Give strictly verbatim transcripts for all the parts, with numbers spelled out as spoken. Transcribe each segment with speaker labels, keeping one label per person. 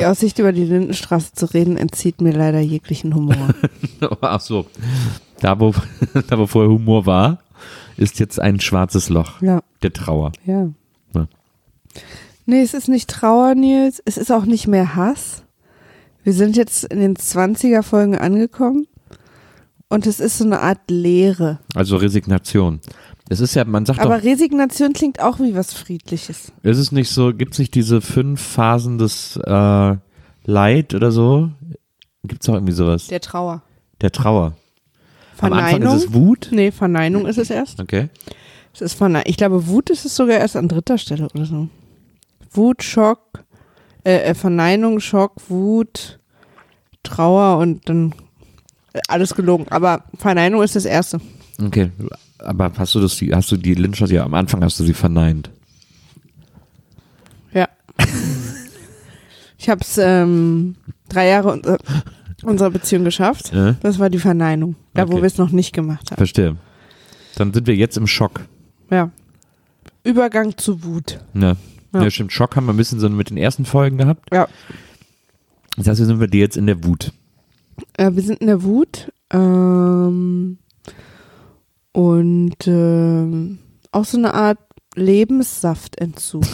Speaker 1: Die Aussicht, über die Lindenstraße zu reden, entzieht mir leider jeglichen Humor.
Speaker 2: Ach so. Da wo, da, wo vorher Humor war, ist jetzt ein schwarzes Loch.
Speaker 1: Ja.
Speaker 2: Der Trauer.
Speaker 1: Ja.
Speaker 2: ja.
Speaker 1: Nee, es ist nicht Trauer, Nils. Es ist auch nicht mehr Hass. Wir sind jetzt in den zwanziger-Folgen angekommen. Und es ist so eine Art Leere.
Speaker 2: Also Resignation. Es ist ja, man sagt
Speaker 1: Aber
Speaker 2: doch,
Speaker 1: Resignation klingt auch wie was Friedliches.
Speaker 2: ist es nicht so, gibt es nicht diese fünf Phasen des äh, Leid oder so? Gibt es auch irgendwie sowas?
Speaker 1: Der Trauer.
Speaker 2: Der Trauer.
Speaker 1: Verneinung?
Speaker 2: Am Anfang ist es Wut?
Speaker 1: Nee, Verneinung ist es erst.
Speaker 2: Okay.
Speaker 1: Es ist Verne- ich glaube, Wut ist es sogar erst an dritter Stelle oder so. Wut, Schock, äh, äh, Verneinung, Schock, Wut, Trauer und dann äh, alles gelogen. Aber Verneinung ist das erste.
Speaker 2: Okay. Aber hast du das, hast du die Lindenstraße, ja am Anfang hast du sie verneint.
Speaker 1: Ja. Ich habe es ähm, drei Jahre unser, unserer Beziehung geschafft.
Speaker 2: Ja?
Speaker 1: Das war die Verneinung. Da,
Speaker 2: Okay.
Speaker 1: wo wir es noch nicht gemacht haben.
Speaker 2: Verstehe. Dann sind wir jetzt im Schock.
Speaker 1: Ja. Übergang zu Wut.
Speaker 2: Ja.
Speaker 1: Ja.
Speaker 2: Ja, stimmt. Schock haben wir ein bisschen so mit den ersten Folgen gehabt.
Speaker 1: Ja.
Speaker 2: Das heißt, wir sind wir dir jetzt in der Wut.
Speaker 1: Äh, wir sind in der Wut. Ähm, und ähm, auch so eine Art Lebenssaftentzug.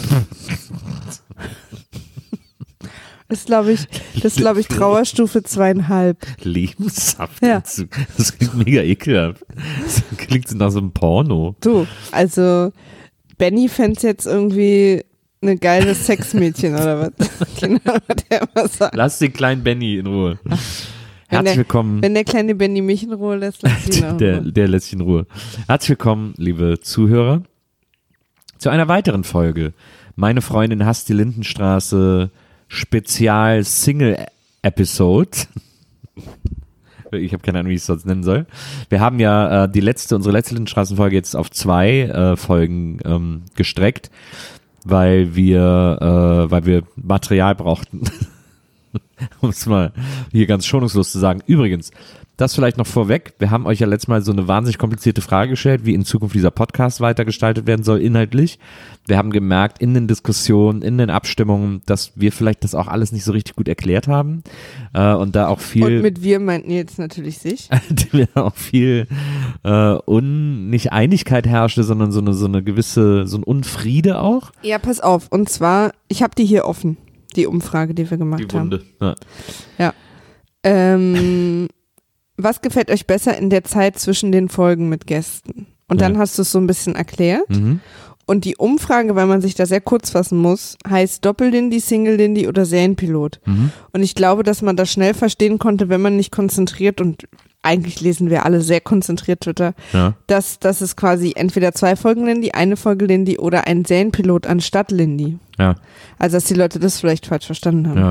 Speaker 1: Das ist, glaube ich, das ist, glaube ich, Trauerstufe zweieinhalb.
Speaker 2: Lebenssaft.
Speaker 1: Ja.
Speaker 2: Das klingt mega ekelhaft. Das klingt so nach so einem Porno.
Speaker 1: So, also Benny fände es jetzt irgendwie eine geile Sexmädchen oder was? Genau, was der immer sagt.
Speaker 2: Lass den kleinen Benny in Ruhe.
Speaker 1: Wenn
Speaker 2: Herzlich
Speaker 1: der,
Speaker 2: willkommen.
Speaker 1: Wenn der kleine Benny mich in Ruhe lässt, lass ihn auch in
Speaker 2: Der,
Speaker 1: Ruhe.
Speaker 2: der lässt sich in Ruhe. Herzlich willkommen, liebe Zuhörer, zu einer weiteren Folge. Meine Freundin hasst die Lindenstraße Spezial Single Episode. Ich habe keine Ahnung, wie ich es sonst nennen soll. Wir haben ja äh, die letzte, unsere letzte Lindenstraßenfolge jetzt auf zwei äh, Folgen ähm, gestreckt, weil wir, äh, weil wir Material brauchten. Um es mal hier ganz schonungslos zu sagen. Übrigens, das vielleicht noch vorweg. Wir haben euch ja letztes Mal so eine wahnsinnig komplizierte Frage gestellt, wie in Zukunft dieser Podcast weitergestaltet werden soll, inhaltlich. Wir haben gemerkt, in den Diskussionen, in den Abstimmungen, dass wir vielleicht das auch alles nicht so richtig gut erklärt haben. Äh, und da auch viel.
Speaker 1: Und mit wir meinten jetzt natürlich sich.
Speaker 2: da auch viel äh, un, nicht Einigkeit herrschte, sondern so eine, so eine gewisse, so ein Unfriede auch.
Speaker 1: Ja, pass auf. Und zwar, ich habe die hier offen, die Umfrage, die wir gemacht
Speaker 2: Die Wunde.
Speaker 1: haben.
Speaker 2: Ja.
Speaker 1: Ja. Ähm, was gefällt euch besser in der Zeit zwischen den Folgen mit Gästen? Und dann
Speaker 2: Ja.
Speaker 1: hast du es so ein bisschen erklärt.
Speaker 2: Mhm.
Speaker 1: Und die Umfrage, weil man sich da sehr kurz fassen muss, heißt Doppel-Lindy, Single-Lindy oder Serienpilot.
Speaker 2: Mhm.
Speaker 1: Und ich glaube, dass man das schnell verstehen konnte, wenn man nicht konzentriert, und eigentlich lesen wir alle sehr konzentriert Twitter,
Speaker 2: Ja.
Speaker 1: dass, dass es quasi entweder zwei Folgen Lindy, eine Folge Lindy oder ein Serienpilot anstatt Lindy.
Speaker 2: Ja.
Speaker 1: Also, dass die Leute das vielleicht falsch verstanden haben.
Speaker 2: Ja.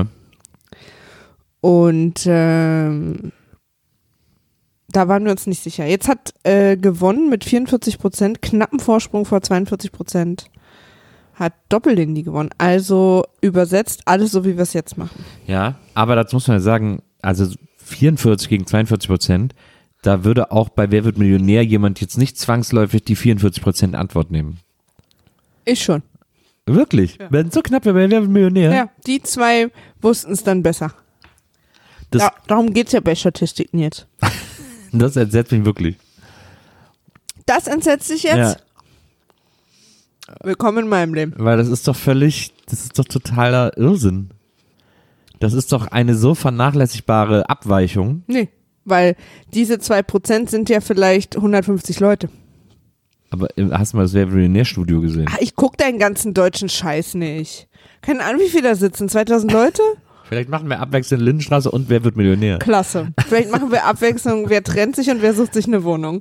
Speaker 1: Und ähm, da waren wir uns nicht sicher. Jetzt hat äh, gewonnen mit vierundvierzig Prozent, knappen Vorsprung vor zweiundvierzig Prozent, hat Doppel-Lindy gewonnen. Also übersetzt alles so, wie wir es jetzt machen.
Speaker 2: Ja, aber dazu muss man ja sagen, also vierundvierzig gegen zweiundvierzig Prozent, da würde auch bei Wer wird Millionär jemand jetzt nicht zwangsläufig die vierundvierzig Prozent Antwort nehmen.
Speaker 1: Ich schon.
Speaker 2: Wirklich?
Speaker 1: Ja.
Speaker 2: Wenn so knapp wäre bei Wer wird Millionär?
Speaker 1: Ja, die zwei wussten es dann besser.
Speaker 2: Das,
Speaker 1: Da, darum geht es ja bei Statistiken jetzt.
Speaker 2: das entsetzt mich wirklich.
Speaker 1: Das entsetzt dich jetzt?
Speaker 2: Ja,
Speaker 1: Willkommen in meinem Leben.
Speaker 2: weil das ist doch völlig, das ist doch totaler Irrsinn. Das ist doch eine so vernachlässigbare Abweichung.
Speaker 1: Nee, weil diese zwei Prozent sind ja vielleicht hundertfünfzig Leute.
Speaker 2: Aber äh, hast du mal das Wer wird Millionär-Studio gesehen?
Speaker 1: Ach, ich guck deinen ganzen deutschen Scheiß nicht. Keine Ahnung, wie viele da sitzen. zweitausend Leute?
Speaker 2: Vielleicht machen wir abwechselnd Lindenstraße und Wer wird Millionär?
Speaker 1: Klasse. Vielleicht machen wir Abwechslung, wer trennt sich und wer sucht sich eine Wohnung.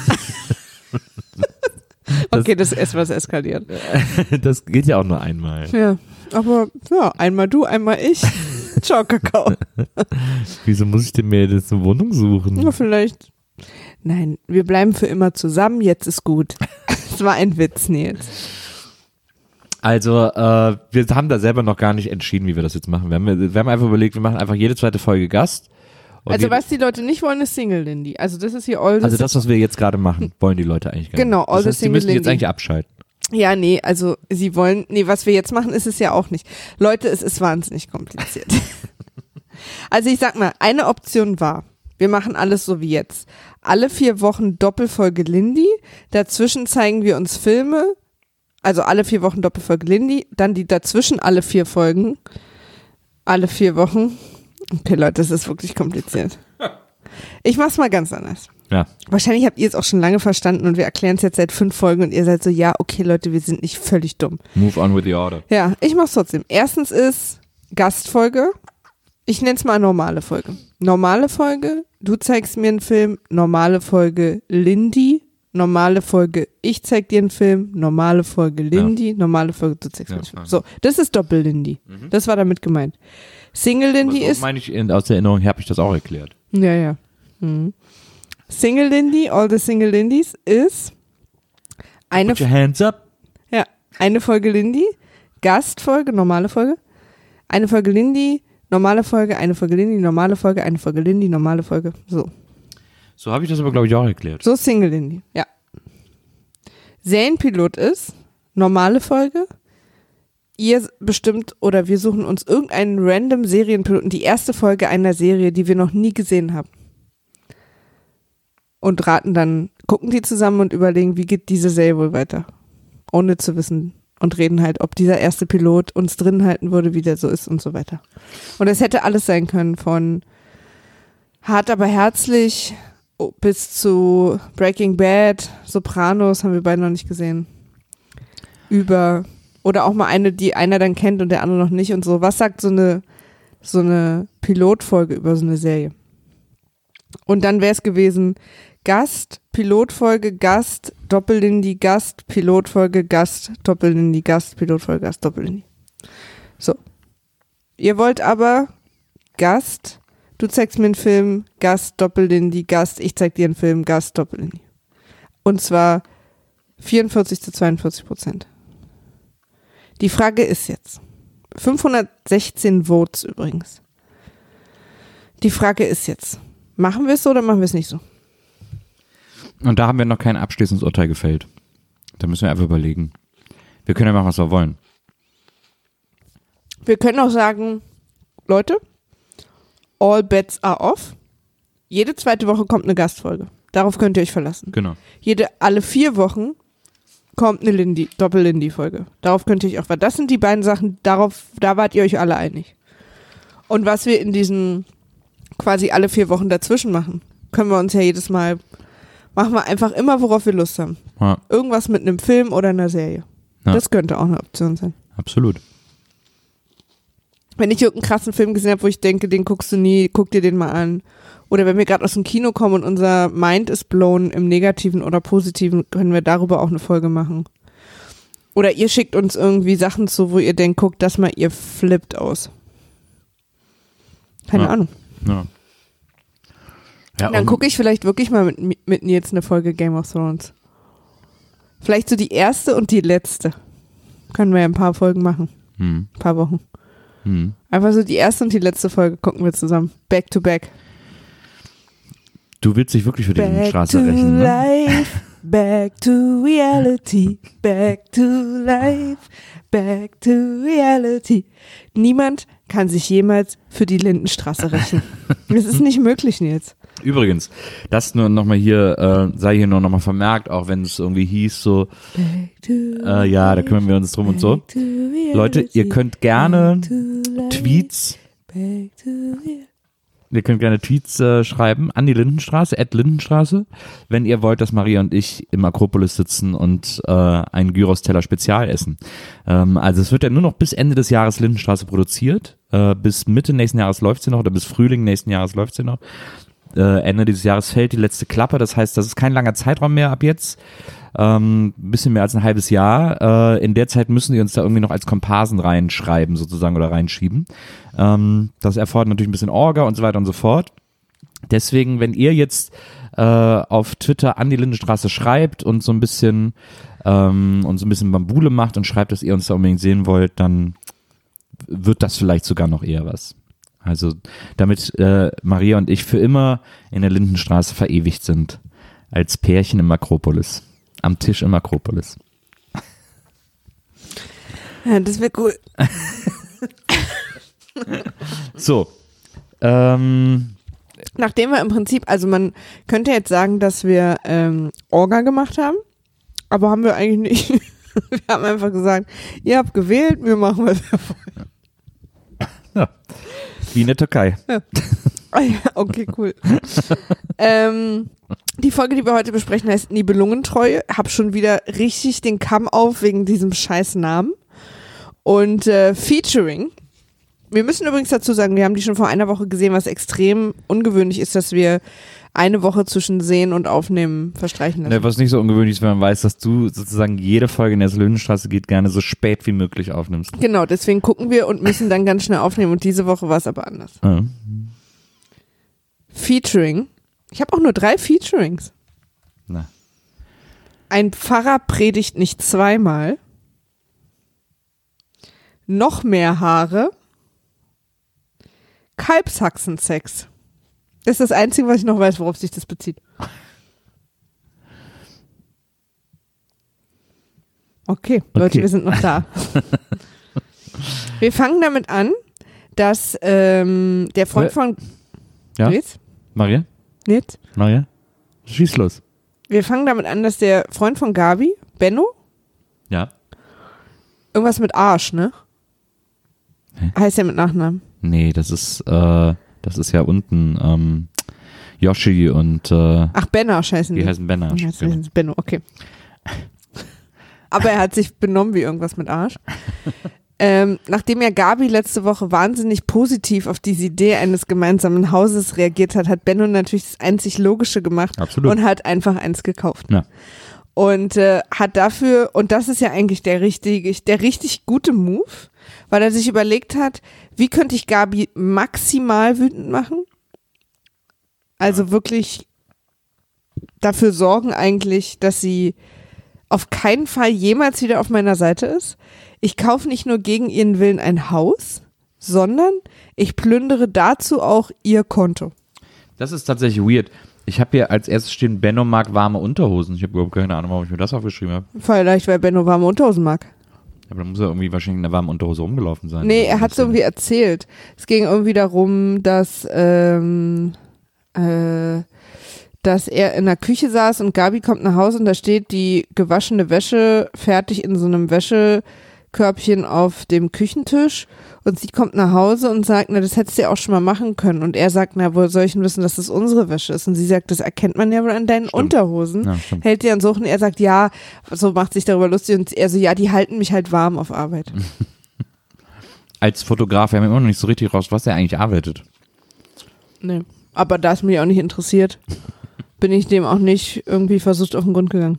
Speaker 1: Okay, das ist etwas eskaliert.
Speaker 2: Das geht ja auch nur einmal.
Speaker 1: Ja, aber ja, einmal du, einmal ich. Ciao, Kakao.
Speaker 2: Wieso muss ich denn mir jetzt eine Wohnung suchen?
Speaker 1: Ja, vielleicht. Nein, wir bleiben für immer zusammen, jetzt ist gut. Das war ein Witz, Nils.
Speaker 2: Also, äh, wir haben da selber noch gar nicht entschieden, wie wir das jetzt machen. Wir haben, wir haben einfach überlegt, wir machen einfach jede zweite Folge Gast. Und
Speaker 1: Also
Speaker 2: wir,
Speaker 1: was die Leute nicht wollen, ist Single Lindy. Also das ist hier all the
Speaker 2: also das, was wir jetzt gerade machen, wollen die Leute eigentlich gar
Speaker 1: Genau,
Speaker 2: nicht.
Speaker 1: all
Speaker 2: Das
Speaker 1: the
Speaker 2: heißt, die
Speaker 1: single
Speaker 2: müssen jetzt
Speaker 1: Lindy.
Speaker 2: eigentlich abschalten.
Speaker 1: Ja, nee, also sie wollen, nee, was wir jetzt machen, ist es ja auch nicht. Leute, es ist wahnsinnig kompliziert. Also ich sag mal, eine Option war, wir machen alles so wie jetzt. Alle vier Wochen Doppelfolge Lindy, dazwischen zeigen wir uns Filme, also alle vier Wochen Doppelfolge Lindy, dann die dazwischen alle vier Folgen, alle vier Wochen. Okay, Leute, das ist wirklich kompliziert. Ich mach's mal ganz anders.
Speaker 2: Ja.
Speaker 1: Wahrscheinlich habt ihr es auch schon lange verstanden und wir erklären es jetzt seit fünf Folgen und ihr seid so, ja, okay, Leute, wir sind nicht völlig dumm.
Speaker 2: Move on with the order.
Speaker 1: Ja, ich mach's trotzdem. Erstens ist Gastfolge. Ich nenne es mal normale Folge. Normale Folge, du zeigst mir einen Film. Normale Folge Lindy. Normale Folge, ich zeig dir einen Film. Normale Folge Lindy. Ja. Normale Folge, du zeigst
Speaker 2: ja,
Speaker 1: mir einen Film. So, das ist Doppel-Lindy. Mhm. Das war damit gemeint. Single-Lindy
Speaker 2: so
Speaker 1: ist...
Speaker 2: meine ich, in, aus der Erinnerung habe ich das auch erklärt.
Speaker 1: Ja, ja. Mhm. Single-Lindy, all the Single-Lindys ist eine...
Speaker 2: Put your hands up.
Speaker 1: Ja, eine Folge Lindy, Gastfolge, normale Folge. Eine Folge Lindy, normale Folge, eine Folge Lindy, normale Folge, eine Folge Lindy, normale Folge. So.
Speaker 2: So habe ich das aber, glaube ich, auch erklärt.
Speaker 1: So Single Lindy, ja. Serienpilot ist normale Folge. Ihr bestimmt oder wir suchen uns irgendeinen random Serienpiloten, die erste Folge einer Serie, die wir noch nie gesehen haben. Und raten dann, gucken die zusammen und überlegen, wie geht diese Serie wohl weiter. Ohne zu wissen. Und reden halt, ob dieser erste Pilot uns drin halten würde, wie der so ist und so weiter. Und es hätte alles sein können, von Hart aber herzlich bis zu Breaking Bad, Sopranos haben wir beide noch nicht gesehen. Über, oder auch mal eine, die einer dann kennt und der andere noch nicht und so. Was sagt so eine, so eine Pilotfolge über so eine Serie? Und dann wäre es gewesen, Gast, Pilotfolge, Gast, Doppel-Lindy, Gast, Pilotfolge, Gast, Doppel-Lindy, Gast, Pilotfolge, Gast, Doppel-Lindy. So. Ihr wollt aber Gast, du zeigst mir einen Film, Gast, Doppel-Lindy, Gast, ich zeig dir einen Film, Gast, Doppel-Lindy. Und zwar vierundvierzig zu zweiundvierzig Prozent. Die Frage ist jetzt, fünfhundertsechzehn Votes übrigens. Die Frage ist jetzt, machen wir es so oder machen wir es nicht so?
Speaker 2: Und da haben wir noch kein abschließendes Urteil gefällt. Da müssen wir einfach überlegen. Wir können ja machen, was wir wollen.
Speaker 1: Wir können auch sagen, Leute, all bets are off. Jede zweite Woche kommt eine Gastfolge. Darauf könnt ihr euch verlassen.
Speaker 2: Genau.
Speaker 1: Jede, alle vier Wochen kommt eine Lindy, Doppel-Lindy-Folge. Darauf könnt ihr euch auch verlassen. Das sind die beiden Sachen, darauf, da wart ihr euch alle einig. Und was wir in diesen quasi alle vier Wochen dazwischen machen, können wir uns ja jedes Mal, machen wir einfach immer, worauf wir Lust haben.
Speaker 2: Ja.
Speaker 1: Irgendwas mit einem Film oder einer Serie. Ja. Das könnte auch eine Option sein.
Speaker 2: Absolut.
Speaker 1: Wenn ich irgendeinen krassen Film gesehen habe, wo ich denke, den guckst du nie, guck dir den mal an. Oder wenn wir gerade aus dem Kino kommen und unser Mind ist blown im Negativen oder Positiven, können wir darüber auch eine Folge machen. Oder ihr schickt uns irgendwie Sachen zu, wo ihr denkt, guckt das mal, ihr flippt aus. Keine
Speaker 2: ja.
Speaker 1: Ahnung.
Speaker 2: Ja. Ja,
Speaker 1: dann gucke ich vielleicht wirklich mal mit, mit Nils eine Folge Game of Thrones. Vielleicht so die erste und die letzte. Können wir ja ein paar Folgen machen.
Speaker 2: Hm.
Speaker 1: Ein paar Wochen.
Speaker 2: Hm.
Speaker 1: Einfach so die erste und die letzte Folge gucken wir zusammen. Back to back.
Speaker 2: Du willst dich wirklich für die
Speaker 1: Back
Speaker 2: Straße
Speaker 1: to
Speaker 2: rächen, ne?
Speaker 1: Life, back to reality, back to life, back to reality. Niemand kann sich jemals für die Lindenstraße rächen. Das ist nicht möglich, Nils.
Speaker 2: Übrigens, das nur nochmal hier, äh, sei hier nur nochmal vermerkt, auch wenn es irgendwie hieß so, äh, ja, da kümmern wir uns drum und so. Leute, ihr könnt gerne Tweets, ihr könnt gerne Tweets äh, schreiben an die Lindenstraße, at Lindenstraße, wenn ihr wollt, dass Maria und ich im Akropolis sitzen und äh, einen Gyros-Teller Spezial essen. Ähm, also es wird ja nur noch bis Ende des Jahres Lindenstraße produziert, äh, bis Mitte nächsten Jahres läuft sie noch oder bis Frühling nächsten Jahres läuft sie noch. Äh, Ende dieses Jahres fällt die letzte Klappe, das heißt, das ist kein langer Zeitraum mehr ab jetzt, ähm, ein bisschen mehr als ein halbes Jahr. Äh, in der Zeit müssen die uns da irgendwie noch als Komparsen reinschreiben sozusagen oder reinschieben. Ähm, das erfordert natürlich ein bisschen Orga und so weiter und so fort. Deswegen, wenn ihr jetzt äh, auf Twitter an die Lindenstraße schreibt und so ein bisschen ähm, und so ein bisschen Bambule macht und schreibt, dass ihr uns da unbedingt sehen wollt, dann wird das vielleicht sogar noch eher was. Also damit äh, Maria und ich für immer in der Lindenstraße verewigt sind. Als Pärchen im Akropolis. Am Tisch im Akropolis.
Speaker 1: Ja, das wäre cool.
Speaker 2: So. Ähm,
Speaker 1: Nachdem wir im Prinzip, also man könnte jetzt sagen, dass wir ähm, Orga gemacht haben, aber haben wir eigentlich nicht. Wir haben einfach gesagt, ihr habt gewählt, wir machen, was wir wollen.
Speaker 2: ja. Wie in der Türkei.
Speaker 1: Ja. Okay, cool. ähm, die Folge, die wir heute besprechen, heißt Nibelungentreue. Hab schon wieder richtig den Kamm auf wegen diesem scheiß Namen. Und äh, Featuring. Wir müssen übrigens dazu sagen, wir haben die schon vor einer Woche gesehen, was extrem ungewöhnlich ist, dass wir eine Woche zwischen Sehen und Aufnehmen verstreichen lassen.
Speaker 2: Ne, was nicht so ungewöhnlich ist, wenn man weiß, dass du sozusagen jede Folge in der Lindenstraße geht, gerne so spät wie möglich aufnimmst.
Speaker 1: Genau, deswegen gucken wir und müssen dann ganz schnell aufnehmen und diese Woche war es aber anders.
Speaker 2: Ja.
Speaker 1: Featuring. Ich habe auch nur drei Featurings.
Speaker 2: Na.
Speaker 1: Ein Pfarrer predigt nicht zweimal. Noch mehr Haare. Kalbshaxensex. Das ist das Einzige, was ich noch weiß, worauf sich das bezieht. Okay, Leute,
Speaker 2: Okay.
Speaker 1: wir sind noch da. Wir fangen damit an, dass ähm, der Freund von...
Speaker 2: Ja?
Speaker 1: Jetzt?
Speaker 2: Maria?
Speaker 1: Jetzt?
Speaker 2: Maria? Schieß los.
Speaker 1: Wir fangen damit an, dass der Freund von Gabi, Benno,
Speaker 2: Ja.
Speaker 1: irgendwas mit Arsch, ne?
Speaker 2: Hä?
Speaker 1: Heißt der mit Nachnamen?
Speaker 2: Nee, das ist, äh, das ist ja unten, ähm, Yoshi und, äh,
Speaker 1: Ach, Benarsch heißen die.
Speaker 2: die heißen Benarsch.
Speaker 1: Ja, das
Speaker 2: Genau.
Speaker 1: heißt Benno, okay. Aber er hat sich benommen wie irgendwas mit Arsch. ähm, nachdem ja Gabi letzte Woche wahnsinnig positiv auf diese Idee eines gemeinsamen Hauses reagiert hat, hat Benno natürlich das einzig Logische gemacht
Speaker 2: Absolut.
Speaker 1: und hat einfach eins gekauft.
Speaker 2: Ja.
Speaker 1: Und äh, hat dafür, und das ist ja eigentlich der richtig, der richtig gute Move, weil er sich überlegt hat, wie könnte ich Gabi maximal wütend machen? Also wirklich dafür sorgen eigentlich, dass sie auf keinen Fall jemals wieder auf meiner Seite ist. Ich kaufe nicht nur gegen ihren Willen ein Haus, sondern ich plündere dazu auch ihr Konto.
Speaker 2: Das ist tatsächlich weird. Ich habe hier als erstes stehen, Benno mag warme Unterhosen. Ich habe überhaupt keine Ahnung, warum ich mir das aufgeschrieben habe.
Speaker 1: Vielleicht, weil Benno warme Unterhosen mag.
Speaker 2: Aber dann muss er irgendwie wahrscheinlich in der warmen Unterhose rumgelaufen sein.
Speaker 1: Nee, er hat es irgendwie erzählt. Es ging irgendwie darum, dass, ähm, äh, dass er in der Küche saß und Gabi kommt nach Hause und da steht die gewaschene Wäsche fertig in so einem Wäschekörbchen auf dem Küchentisch und sie kommt nach Hause und sagt, na, das hättest du ja auch schon mal machen können. Und er sagt, na, woher soll ich denn wissen, dass das unsere Wäsche ist? Und sie sagt, das erkennt man ja wohl an deinen
Speaker 2: Stimmt.
Speaker 1: Unterhosen.
Speaker 2: Ja, stimmt.
Speaker 1: Hält die an Suchen. Er sagt, ja, so macht sich darüber lustig und er so, ja, die halten mich halt warm auf Arbeit.
Speaker 2: Als Fotograf, wir haben immer noch nicht so richtig raus, was er eigentlich arbeitet.
Speaker 1: Nee. Aber da es mich auch nicht interessiert, bin ich dem auch nicht irgendwie versucht auf den Grund gegangen.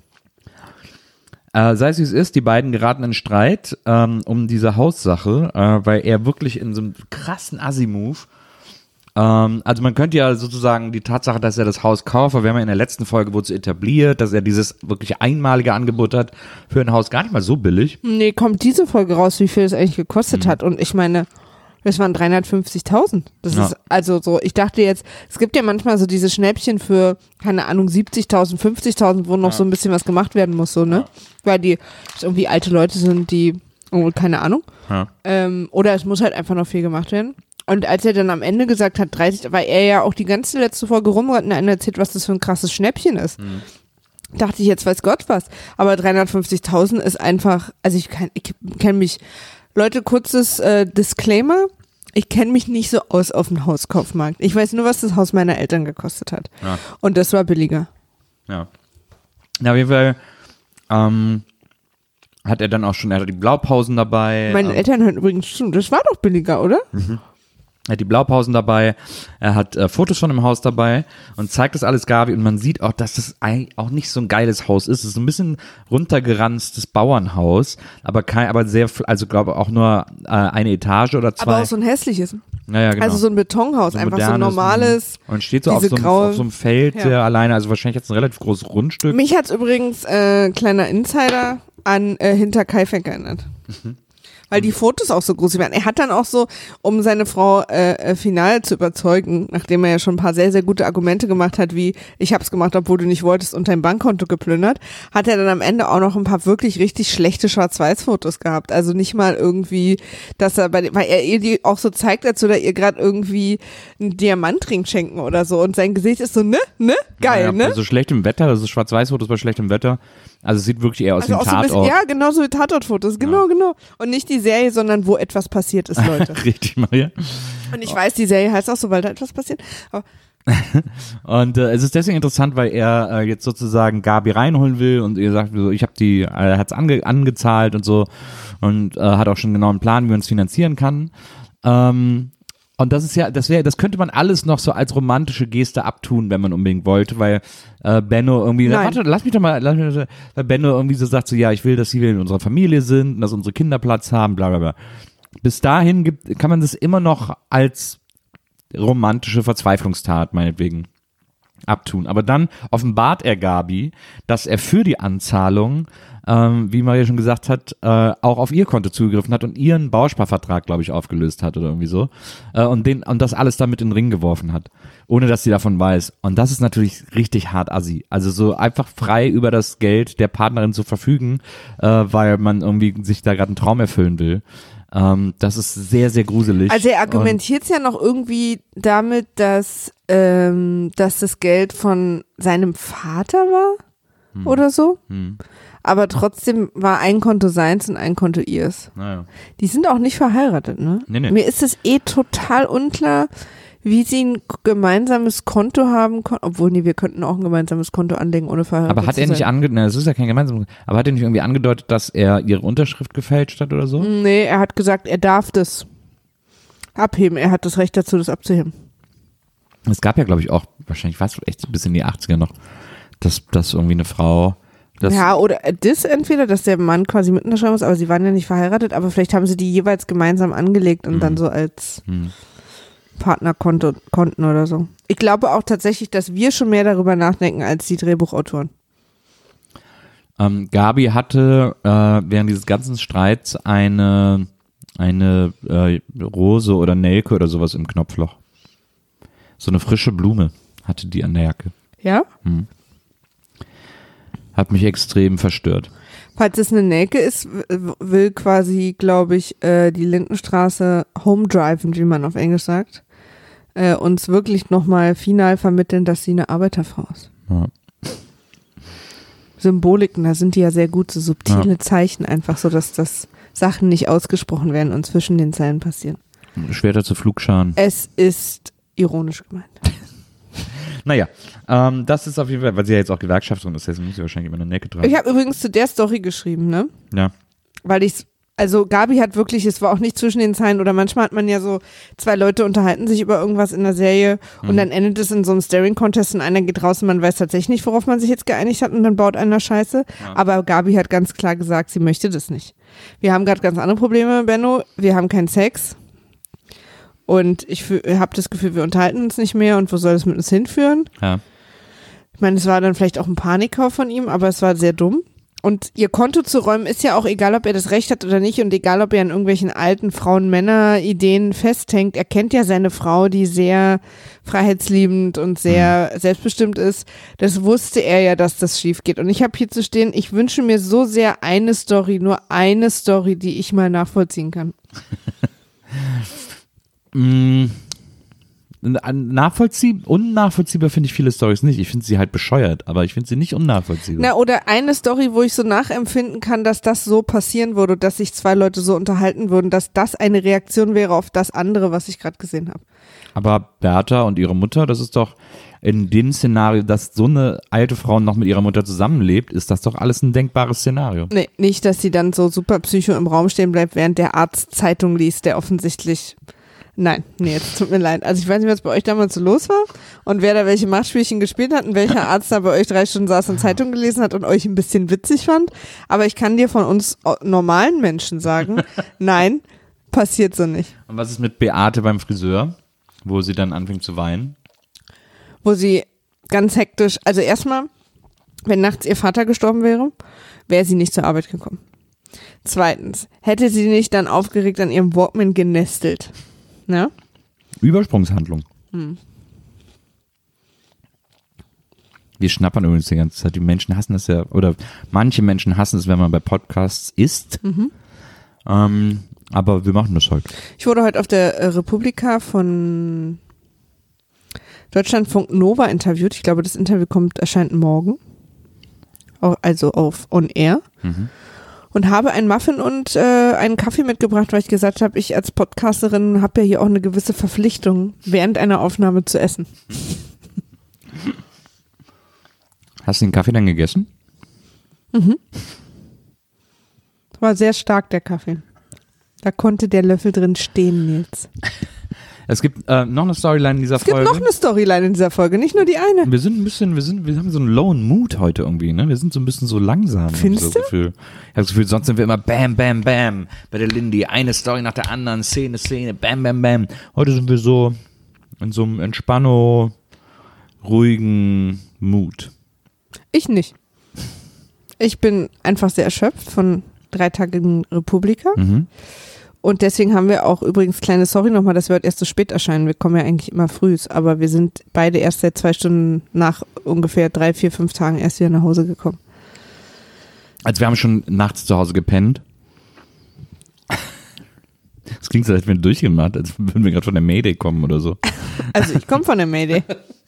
Speaker 2: Äh, sei es wie es ist, die beiden geraten in Streit ähm, um diese Haussache, äh, weil er wirklich in so einem krassen Assi-Move, ähm, also man könnte ja sozusagen die Tatsache, dass er das Haus kauft, weil wir haben ja in der letzten Folge wurde es etabliert, dass er dieses wirklich einmalige Angebot hat für ein Haus gar nicht mal so billig.
Speaker 1: Nee, kommt diese Folge raus, wie viel es eigentlich gekostet
Speaker 2: Mhm.
Speaker 1: hat. Und ich meine, das waren dreihundertfünfzigtausend. Das
Speaker 2: Ja.
Speaker 1: ist also so, ich dachte jetzt, es gibt ja manchmal so diese Schnäppchen für, keine Ahnung, siebzigtausend, fünfzigtausend, wo noch
Speaker 2: Ja.
Speaker 1: so ein bisschen was gemacht werden muss, so, ne?
Speaker 2: Ja.
Speaker 1: Weil die irgendwie alte Leute sind, die, oh, keine Ahnung.
Speaker 2: Ja.
Speaker 1: Ähm, oder es muss halt einfach noch viel gemacht werden. Und als er dann am Ende gesagt hat, dreißig, weil er ja auch die ganze letzte Folge rumrennt und einer erzählt, was das für ein krasses Schnäppchen ist.
Speaker 2: Mhm.
Speaker 1: Dachte ich, jetzt weiß Gott was. Aber dreihundertfünfzigtausend ist einfach, also ich, kann- ich kenne mich, Leute, kurzes äh, Disclaimer, ich kenne mich nicht so aus auf dem Hauskaufmarkt. Ich weiß nur, was das Haus meiner Eltern gekostet hat.
Speaker 2: Ja.
Speaker 1: Und das war billiger.
Speaker 2: Ja. Na, auf jeden Fall ähm, hat er dann auch schon, er hat die Blaupausen dabei.
Speaker 1: Meine
Speaker 2: ähm,
Speaker 1: Eltern hören übrigens zu, das war doch billiger, oder?
Speaker 2: Er hat die Blaupausen dabei, er hat äh, Fotos von dem Haus dabei und zeigt das alles Gabi und man sieht auch, dass das eigentlich auch nicht so ein geiles Haus ist. Es ist ein bisschen runtergeranztes Bauernhaus, aber kein, aber sehr, also glaube auch nur äh, eine Etage oder zwei.
Speaker 1: Aber auch so ein hässliches.
Speaker 2: Naja, genau.
Speaker 1: Also so ein Betonhaus,
Speaker 2: So
Speaker 1: einfach so ein
Speaker 2: modernes,
Speaker 1: normales.
Speaker 2: und steht so auf
Speaker 1: diese
Speaker 2: so, einem,
Speaker 1: graue-
Speaker 2: auf so einem Feld
Speaker 1: Ja.
Speaker 2: sehr alleine, also wahrscheinlich jetzt ein relativ großes Grundstück.
Speaker 1: Mich hat's übrigens, äh, kleiner Insider, an äh, Hinter Kaifek erinnert. Weil die Fotos auch so groß waren. Er hat dann auch so, um seine Frau äh, final zu überzeugen, nachdem er ja schon ein paar sehr, sehr gute Argumente gemacht hat, wie ich hab's gemacht, obwohl du nicht wolltest und dein Bankkonto geplündert, hat er dann am Ende auch noch ein paar wirklich richtig schlechte Schwarz-Weiß-Fotos gehabt. Also nicht mal irgendwie, dass er bei, weil er ihr die auch so zeigt, als würde er ihr gerade irgendwie einen Diamantring schenken oder so und sein Gesicht ist so, ne, ne, geil,
Speaker 2: ja,
Speaker 1: ne?
Speaker 2: Also schlechtem Wetter, das ist Schwarz-Weiß-Fotos bei schlechtem Wetter. Also es sieht wirklich eher aus
Speaker 1: Also
Speaker 2: wie ein
Speaker 1: auch so ein bisschen,
Speaker 2: Tatort.
Speaker 1: ja, genau so wie Tatortfotos, genau,
Speaker 2: Ja.
Speaker 1: genau. Und nicht die Serie, sondern wo etwas passiert ist, Leute.
Speaker 2: Richtig, Maria.
Speaker 1: Und ich weiß, die Serie heißt auch so, weil da etwas passiert. Aber
Speaker 2: Und äh, es ist deswegen interessant, weil er äh, jetzt sozusagen Gabi reinholen will und ihr sagt, so, ich habe die, er hat's ange, angezahlt und so und äh, hat auch schon genau einen Plan, wie man es finanzieren kann. Ähm, und das ist ja, das wäre, das könnte man alles noch so als romantische Geste abtun, wenn man unbedingt wollte, weil äh, Benno irgendwie,
Speaker 1: Nein.
Speaker 2: warte, lass mich doch mal, lass mich, weil Benno irgendwie so sagt so, ja, ich will, dass sie in unserer Familie sind und dass unsere Kinder Platz haben, bla bla bla. Bis dahin gibt, kann man das immer noch als romantische Verzweiflungstat meinetwegen abtun. Aber dann offenbart er Gabi, dass er für die Anzahlung, ähm, wie Maria schon gesagt hat, äh, auch auf ihr Konto zugegriffen hat und ihren Bausparvertrag, glaube ich, aufgelöst hat oder irgendwie so. Äh, und, den, und das alles damit in den Ring geworfen hat, ohne dass sie davon weiß. Und das ist natürlich richtig hart assi. Also so einfach frei über das Geld der Partnerin zu verfügen, äh, weil man irgendwie sich da gerade einen Traum erfüllen will. Ähm, das ist sehr, sehr gruselig.
Speaker 1: Also er argumentiert es ja noch irgendwie damit, dass, ähm, dass das Geld von seinem Vater war hm. oder so.
Speaker 2: Hm.
Speaker 1: Aber trotzdem war ein Konto seins und ein Konto ihrs.
Speaker 2: Naja.
Speaker 1: Die sind auch nicht verheiratet, ne?
Speaker 2: Nee, nee.
Speaker 1: Mir ist es eh total unklar, wie sie ein gemeinsames Konto haben konnten. Obwohl, nee, wir könnten auch ein gemeinsames Konto anlegen, ohne verheiratet
Speaker 2: Aber hat
Speaker 1: zu
Speaker 2: er
Speaker 1: sein.
Speaker 2: nicht angedeutet, das ist ja kein gemeinsames, aber hat er nicht irgendwie angedeutet, dass er ihre Unterschrift gefälscht hat oder so?
Speaker 1: Nee, er hat gesagt, er darf das abheben. Er hat das Recht dazu, das abzuheben.
Speaker 2: Es gab ja, glaube ich, auch, wahrscheinlich war es echt bis in die achtziger noch, dass, dass irgendwie eine Frau, das,
Speaker 1: Ja, oder das entweder, dass der Mann quasi mit unterschreiben muss, aber sie waren ja nicht verheiratet, aber vielleicht haben sie die jeweils gemeinsam angelegt und
Speaker 2: Hm.
Speaker 1: dann so als
Speaker 2: hm.
Speaker 1: Partnerkonto Konten oder so. Ich glaube auch tatsächlich, dass wir schon mehr darüber nachdenken als die Drehbuchautoren.
Speaker 2: Ähm, Gabi hatte äh, während dieses ganzen Streits eine, eine äh, Rose oder Nelke oder sowas im Knopfloch. So eine frische Blume hatte die an der Jacke.
Speaker 1: Ja?
Speaker 2: Hm. Hat mich extrem verstört.
Speaker 1: Falls es eine Nelke ist, w- will quasi, glaube ich, äh, die Lindenstraße home driven, wie man auf Englisch sagt, äh, uns wirklich nochmal final vermitteln, dass sie eine Arbeiterfrau ist.
Speaker 2: Ja.
Speaker 1: Symboliken, da sind die ja sehr gut, so subtile
Speaker 2: Ja.
Speaker 1: Zeichen einfach, so dass das Sachen nicht ausgesprochen werden und zwischen den Zeilen passieren.
Speaker 2: Schwerter zu Flugscharen.
Speaker 1: Es ist ironisch gemeint.
Speaker 2: Naja, ähm, das ist auf jeden Fall, weil sie ja jetzt auch Gewerkschafterin ist, deswegen muss sie wahrscheinlich immer eine Necke tragen.
Speaker 1: Ich habe übrigens zu der Story geschrieben, ne?
Speaker 2: Ja.
Speaker 1: Weil ich also Gabi hat wirklich, es war auch nicht zwischen den Zeilen oder manchmal hat man ja so, zwei Leute unterhalten sich über irgendwas in der Serie und
Speaker 2: Mhm.
Speaker 1: dann endet es in so einem Staring-Contest und einer geht raus und man weiß tatsächlich nicht, worauf man sich jetzt geeinigt hat und dann baut einer Scheiße.
Speaker 2: Ja.
Speaker 1: Aber Gabi hat ganz klar gesagt, sie möchte das nicht. Wir haben gerade ganz andere Probleme, Benno. Wir haben keinen Sex. Und ich habe das Gefühl, wir unterhalten uns nicht mehr und wo soll das mit uns hinführen?
Speaker 2: Ja.
Speaker 1: Ich meine, es war dann vielleicht auch ein Panikkauf von ihm, aber es war sehr dumm. Und ihr Konto zu räumen ist ja auch egal, ob er das Recht hat oder nicht und egal, ob er an irgendwelchen alten Frauen-Männer-Ideen festhängt. Er kennt ja seine Frau, die sehr freiheitsliebend und sehr mhm. selbstbestimmt ist. Das wusste er ja, dass das schief geht. Und ich habe hier zu stehen, ich wünsche mir so sehr eine Story, nur eine Story, die ich mal nachvollziehen kann.
Speaker 2: Mm, nachvollziehbar, unnachvollziehbar finde ich viele Storys nicht. Ich finde sie halt bescheuert, aber ich finde sie nicht unnachvollziehbar.
Speaker 1: Na, oder eine Story, wo ich so nachempfinden kann, dass das so passieren würde, dass sich zwei Leute so unterhalten würden, dass das eine Reaktion wäre auf das andere, was ich gerade gesehen habe.
Speaker 2: Aber Bertha und ihre Mutter, das ist doch in dem Szenario, dass so eine alte Frau noch mit ihrer Mutter zusammenlebt, ist das doch alles ein denkbares Szenario.
Speaker 1: Nee, nicht, dass sie dann so super psycho im Raum stehen bleibt, während der Arzt Zeitung liest, der offensichtlich... Nein, nee, jetzt tut mir leid. Also ich weiß nicht, was bei euch damals so los war und wer da welche Machtspielchen gespielt hat und welcher Arzt da bei euch drei Stunden saß und Zeitung gelesen hat und euch ein bisschen witzig fand. Aber ich kann dir von uns normalen Menschen sagen, nein, passiert so nicht.
Speaker 2: Und was ist mit Beate beim Friseur, wo sie dann anfängt zu weinen?
Speaker 1: Wo sie ganz hektisch, also erstmal, wenn nachts ihr Vater gestorben wäre, wäre sie nicht zur Arbeit gekommen. Zweitens, hätte sie nicht dann aufgeregt an ihrem Walkman genestelt? Ne?
Speaker 2: Übersprungshandlung.
Speaker 1: Hm.
Speaker 2: Wir schnappern übrigens die ganze Zeit. Die Menschen hassen das ja, oder manche Menschen hassen es, wenn man bei Podcasts isst.
Speaker 1: Mhm.
Speaker 2: Ähm, aber wir machen das heute.
Speaker 1: Ich wurde heute auf der äh, Republika von Deutschlandfunk Nova interviewt. Ich glaube, das Interview kommt, erscheint morgen. Auch, also auf On Air.
Speaker 2: Mhm.
Speaker 1: Und habe einen Muffin und äh, einen Kaffee mitgebracht, weil ich gesagt habe, ich als Podcasterin habe ja hier auch eine gewisse Verpflichtung, während einer Aufnahme zu essen.
Speaker 2: Hast du den Kaffee dann gegessen?
Speaker 1: Mhm. War sehr stark, der Kaffee. Da konnte der Löffel drin stehen, Nils.
Speaker 2: Es gibt äh, noch eine Storyline in dieser
Speaker 1: es Folge. Es gibt noch eine Storyline in dieser Folge, nicht nur die eine.
Speaker 2: Wir sind ein bisschen, wir sind, wir haben so einen lowen Mood heute irgendwie, ne? Wir sind so ein bisschen so langsam.
Speaker 1: Findest
Speaker 2: so
Speaker 1: du?
Speaker 2: Gefühl. Ich habe das Gefühl, sonst sind wir immer bam, bam, bam. Bei der Lindy eine Story nach der anderen, Szene, Szene, bam, bam, bam. Heute sind wir so in so einem Entspanno, ruhigen Mood.
Speaker 1: Ich nicht. Ich bin einfach sehr erschöpft von drei Tagen Republika.
Speaker 2: Mhm.
Speaker 1: Und deswegen haben wir auch übrigens, kleine Sorry nochmal, dass wir heute erst so spät erscheinen. Wir kommen ja eigentlich immer früh, aber wir sind beide erst seit zwei Stunden nach ungefähr drei, vier, fünf Tagen erst wieder nach Hause gekommen.
Speaker 2: Also wir haben schon nachts zu Hause gepennt. Das klingt so, als hätten wir durchgemacht, als würden wir gerade von der Mayday kommen oder so.
Speaker 1: Also ich komme von der Mayday.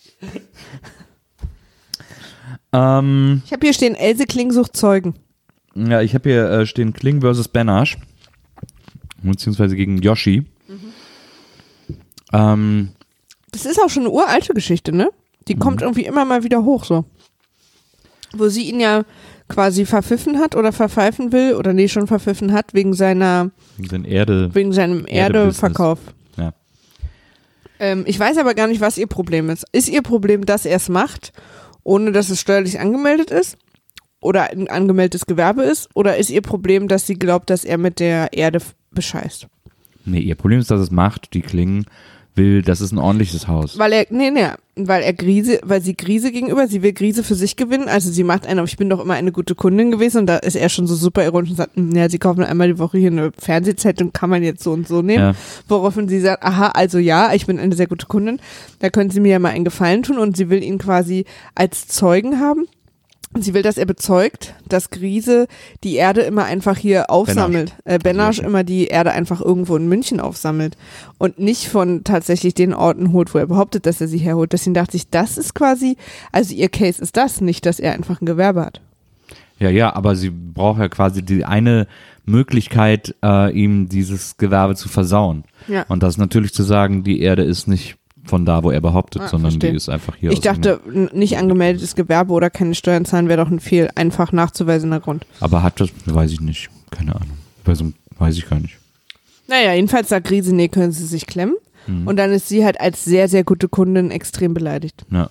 Speaker 2: ähm,
Speaker 1: ich habe hier stehen, Else Kling sucht Zeugen.
Speaker 2: Ja, ich habe hier äh, stehen Kling versus Benasch. Beziehungsweise gegen Yoshi. Mhm. Ähm,
Speaker 1: das ist auch schon eine uralte Geschichte, ne? Die mhm. kommt irgendwie immer mal wieder hoch, so. Wo sie ihn ja quasi verpfiffen hat oder verpfeifen will, oder nee, schon verpfiffen hat, wegen seiner
Speaker 2: wegen, seinen Erde,
Speaker 1: wegen seinem Erdeverkauf.
Speaker 2: Ja.
Speaker 1: Ähm, ich weiß aber gar nicht, was ihr Problem ist. Ist ihr Problem, dass er es macht, ohne dass es steuerlich angemeldet ist? Oder ein angemeldetes Gewerbe ist? Oder ist ihr Problem, dass sie glaubt, dass er mit der Erde bescheißt?
Speaker 2: Nee, ihr Problem ist, dass es macht, die Klingen will, das ist ein ordentliches Haus.
Speaker 1: Weil er, nee, nee, weil er Grise, weil sie Grise gegenüber, sie will Grise für sich gewinnen, also sie macht einen, ich bin doch immer eine gute Kundin gewesen und da ist er schon so super ironisch und sagt, ja, sie kaufen einmal die Woche hier eine Fernsehzeitung, kann man jetzt so und so nehmen, ja. Woraufhin sie sagt, aha, also ja, ich bin eine sehr gute Kundin, da können sie mir ja mal einen Gefallen tun und sie will ihn quasi als Zeugen haben. Sie will, dass er bezeugt, dass Grise die Erde immer einfach hier aufsammelt. Benasch, äh, Benasch immer die Erde einfach irgendwo in München aufsammelt und nicht von tatsächlich den Orten holt, wo er behauptet, dass er sie herholt. Deswegen dachte ich, das ist quasi, also ihr Case ist das, nicht, dass er einfach ein Gewerbe hat.
Speaker 2: Ja, ja, aber sie braucht ja quasi die eine Möglichkeit, äh, ihm dieses Gewerbe zu versauen. Ja. Und das ist natürlich zu sagen, die Erde ist nicht von da, wo er behauptet, ah, sondern verstehe. Die ist einfach hier.
Speaker 1: Ich dachte, nicht angemeldetes Gewerbe oder keine Steuern zahlen wäre doch ein viel einfach nachzuweisender Grund.
Speaker 2: Aber hat das, weiß ich nicht, keine Ahnung. Also, weiß ich gar nicht.
Speaker 1: Naja, jedenfalls sagt Grise, nee, können sie sich klemmen. Mhm. Und dann ist sie halt als sehr, sehr gute Kundin extrem beleidigt.
Speaker 2: Ja.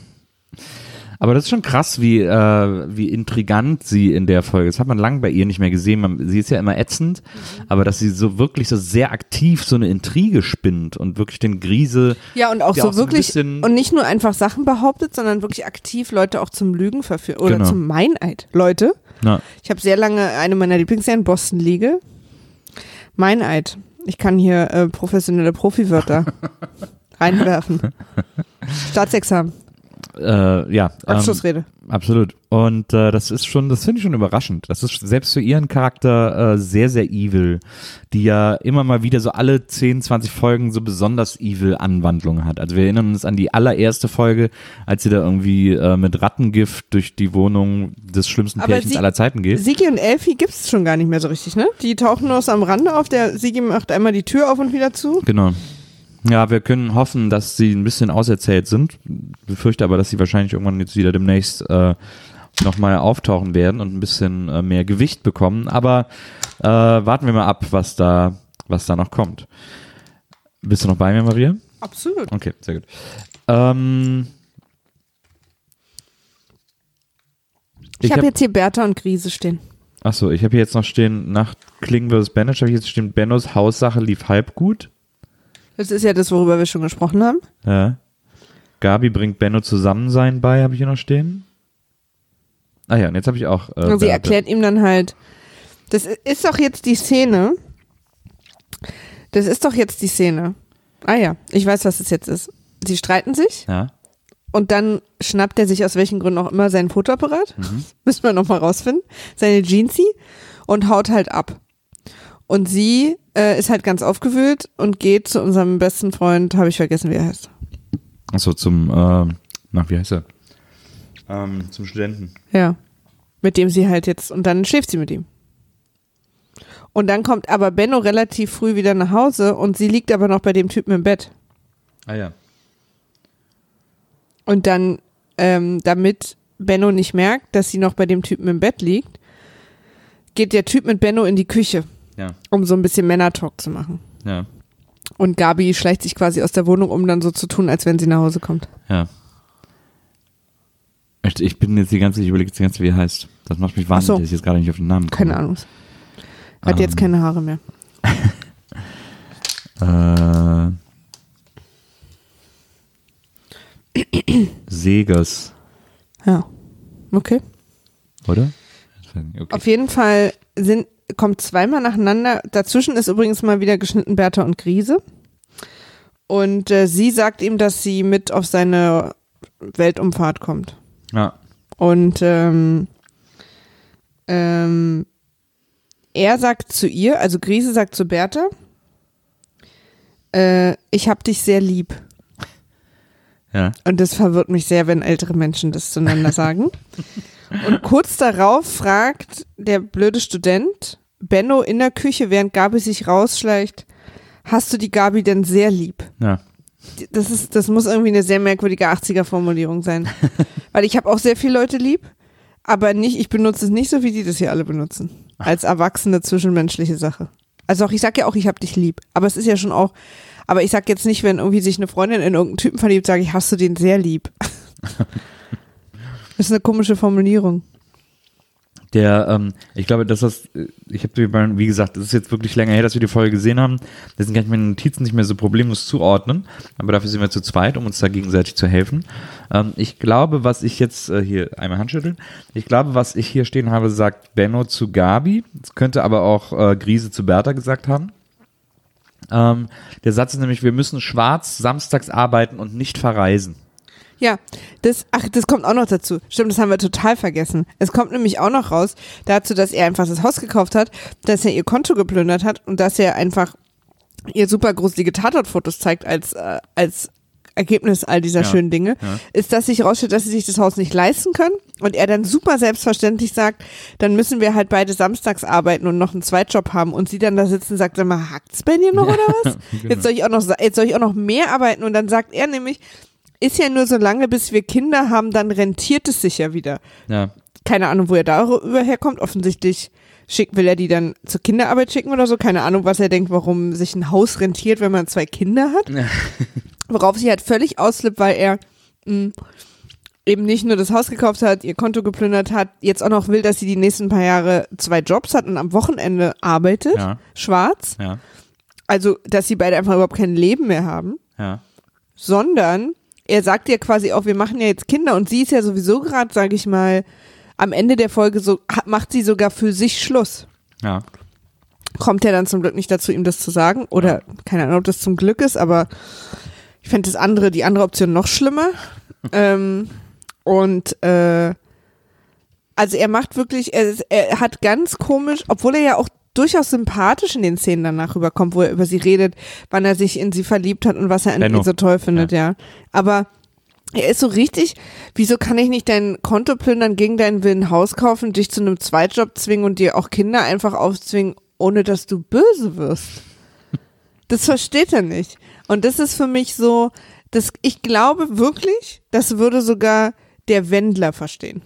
Speaker 2: Aber das ist schon krass, wie, äh, wie intrigant sie in der Folge ist. Das hat man lange bei ihr nicht mehr gesehen. Man, sie ist ja immer ätzend, mhm. aber dass sie so wirklich so sehr aktiv so eine Intrige spinnt und wirklich den Grise.
Speaker 1: Ja, und auch so auch wirklich, so und nicht nur einfach Sachen behauptet, sondern wirklich aktiv Leute auch zum Lügen verführt oder genau. zum Meineid. Leute, ja. Ich habe sehr lange eine meiner Lieblingsserien, Boston Legal. Meineid. Ich kann hier äh, professionelle Profiwörter reinwerfen. Staatsexamen.
Speaker 2: Äh, ja.
Speaker 1: Abschlussrede.
Speaker 2: Ähm, absolut. Und äh, das ist schon, das finde ich schon überraschend. Das ist selbst für ihren Charakter äh, sehr, sehr evil, die ja immer mal wieder so alle zehn, zwanzig Folgen so besonders evil Anwandlungen hat. Also wir erinnern uns an die allererste Folge, als sie da irgendwie äh, mit Rattengift durch die Wohnung des schlimmsten
Speaker 1: Aber
Speaker 2: Pärchens
Speaker 1: Sie-
Speaker 2: aller Zeiten geht.
Speaker 1: Sigi und Elfie gibt es schon gar nicht mehr so richtig, ne? Die tauchen nur so am Rande auf, der Sigi macht einmal die Tür auf und wieder zu.
Speaker 2: Genau. Ja, wir können hoffen, dass sie ein bisschen auserzählt sind. Ich befürchte aber, dass sie wahrscheinlich irgendwann jetzt wieder demnächst äh, nochmal auftauchen werden und ein bisschen äh, mehr Gewicht bekommen. Aber äh, warten wir mal ab, was da, was da noch kommt. Bist du noch bei mir, Maria?
Speaker 1: Absolut.
Speaker 2: Okay, sehr gut. Ähm,
Speaker 1: ich habe hab jetzt hier Bertha und Grise stehen.
Speaker 2: Achso, ich habe hier jetzt noch stehen, nach Kling versus Benasch habe ich jetzt stehen, Bennos Haussache lief halb gut.
Speaker 1: Das ist ja das, worüber wir schon gesprochen haben.
Speaker 2: Ja. Gabi bringt Benno Zusammensein bei, habe ich hier noch stehen. Ah ja, und jetzt habe ich auch. Äh,
Speaker 1: und sie erklärt ihm dann halt, Das ist doch jetzt die Szene. Das ist doch jetzt die Szene. Ah ja, ich weiß, was es jetzt ist. Sie streiten sich.
Speaker 2: Ja.
Speaker 1: Und dann schnappt er sich aus welchen Gründen auch immer seinen Fotoapparat. Mhm. Müssen wir nochmal rausfinden. Seine Jeansie und haut halt ab. Und sie äh, ist halt ganz aufgewühlt und geht zu unserem besten Freund, habe ich vergessen, wie er heißt.
Speaker 2: Achso, zum, äh, na, wie heißt er? Ähm, zum Studenten.
Speaker 1: Ja. Mit dem sie halt jetzt, und dann schläft sie mit ihm. Und dann kommt aber Benno relativ früh wieder nach Hause und sie liegt aber noch bei dem Typen im Bett.
Speaker 2: Ah ja.
Speaker 1: Und dann, ähm, damit Benno nicht merkt, dass sie noch bei dem Typen im Bett liegt, geht der Typ mit Benno in die Küche,
Speaker 2: ja.
Speaker 1: um so ein bisschen Männertalk zu machen.
Speaker 2: Ja.
Speaker 1: Und Gabi schleicht sich quasi aus der Wohnung, um dann so zu tun, als wenn sie nach Hause kommt.
Speaker 2: Ja. Ich bin jetzt die ganze, ich überlege jetzt die ganze, wie er heißt. Das macht mich wahnsinnig,
Speaker 1: so.
Speaker 2: dass ich jetzt gerade nicht auf den Namen komme.
Speaker 1: Keine Ahnung. Hat um, jetzt keine Haare mehr.
Speaker 2: äh, Segers.
Speaker 1: Ja. Okay.
Speaker 2: Oder?
Speaker 1: Okay. Auf jeden Fall sind, kommt zweimal nacheinander. Dazwischen ist übrigens mal wieder geschnitten Bertha und Grise. Und äh, sie sagt ihm, dass sie mit auf seine Weltumfahrt kommt.
Speaker 2: Ja.
Speaker 1: Und ähm, ähm, er sagt zu ihr, also Grise sagt zu Bertha, äh, ich hab dich sehr lieb.
Speaker 2: Ja.
Speaker 1: Und das verwirrt mich sehr, wenn ältere Menschen das zueinander sagen. Und kurz darauf fragt der blöde Student Benno in der Küche, während Gabi sich rausschleicht, hast du die Gabi denn sehr lieb?
Speaker 2: Ja.
Speaker 1: Das ist, das muss irgendwie eine sehr merkwürdige achtziger-Formulierung sein. Weil ich habe auch sehr viele Leute lieb, aber nicht, ich benutze es nicht so, wie die das hier alle benutzen. Als erwachsene zwischenmenschliche Sache. Also auch, ich sag ja auch, ich hab dich lieb. Aber es ist ja schon auch, aber ich sag jetzt nicht, wenn irgendwie sich eine Freundin in irgendeinen Typen verliebt, sage ich, hast du den sehr lieb. Das ist eine komische Formulierung.
Speaker 2: Der, ähm, ich glaube, dass das, ich habe, wie gesagt, es ist jetzt wirklich länger her, dass wir die Folge gesehen haben. Deswegen kann ich meine Notizen nicht mehr so problemlos zuordnen. Aber dafür sind wir zu zweit, um uns da gegenseitig zu helfen. Ähm, ich glaube, was ich jetzt, äh, hier einmal Handschütteln. Ich glaube, was ich hier stehen habe, sagt Benno zu Gabi. Das könnte aber auch äh, Grise zu Bertha gesagt haben. Ähm, der Satz ist nämlich, wir müssen schwarz samstags arbeiten und nicht verreisen.
Speaker 1: Ja, das, ach, das kommt auch noch dazu. Stimmt, das haben wir total vergessen. Es kommt nämlich auch noch raus dazu, dass er einfach das Haus gekauft hat, dass er ihr Konto geplündert hat und dass er einfach ihr super gruselige Tatortfotos zeigt als, äh, als Ergebnis all dieser
Speaker 2: ja,
Speaker 1: schönen Dinge,
Speaker 2: ja.
Speaker 1: ist, dass sich rausstellt, dass sie sich das Haus nicht leisten können und er dann super selbstverständlich sagt, dann müssen wir halt beide samstags arbeiten und noch einen Zweitjob haben und sie dann da sitzen und sagt, sag mal, hackt's bei dir noch oder was? Genau. Jetzt soll ich auch noch, jetzt soll ich auch noch mehr arbeiten und dann sagt er nämlich, ist ja nur so lange, bis wir Kinder haben, dann rentiert es sich ja wieder.
Speaker 2: Ja.
Speaker 1: Keine Ahnung, wo er darüber herkommt. Offensichtlich schickt, will er die dann zur Kinderarbeit schicken oder so. Keine Ahnung, was er denkt, warum sich ein Haus rentiert, wenn man zwei Kinder hat.
Speaker 2: Ja.
Speaker 1: Worauf sie halt völlig ausflippt, weil er mh, eben nicht nur das Haus gekauft hat, ihr Konto geplündert hat, jetzt auch noch will, dass sie die nächsten paar Jahre zwei Jobs hat und am Wochenende arbeitet,
Speaker 2: ja.
Speaker 1: schwarz.
Speaker 2: Ja.
Speaker 1: Also, dass sie beide einfach überhaupt kein Leben mehr haben.
Speaker 2: Ja.
Speaker 1: Sondern er sagt ja quasi auch, wir machen ja jetzt Kinder und sie ist ja sowieso gerade, sage ich mal, am Ende der Folge so macht sie sogar für sich Schluss.
Speaker 2: Ja.
Speaker 1: Kommt er dann zum Glück nicht dazu, ihm das zu sagen oder ja. Keine Ahnung, ob das zum Glück ist, aber ich fände das andere, die andere Option noch schlimmer. ähm, und äh, also er macht wirklich, er, er hat ganz komisch, obwohl er ja auch durchaus sympathisch in den Szenen danach rüberkommt, wo er über sie redet, wann er sich in sie verliebt hat und was er an ihr so toll findet, ja. ja. Aber er ist so richtig, wieso kann ich nicht dein Konto plündern, gegen deinen Willen ein Haus kaufen, dich zu einem Zweitjob zwingen und dir auch Kinder einfach aufzwingen, ohne dass du böse wirst? Das versteht er nicht. Und das ist für mich so, das, ich glaube wirklich, das würde sogar der Wendler verstehen.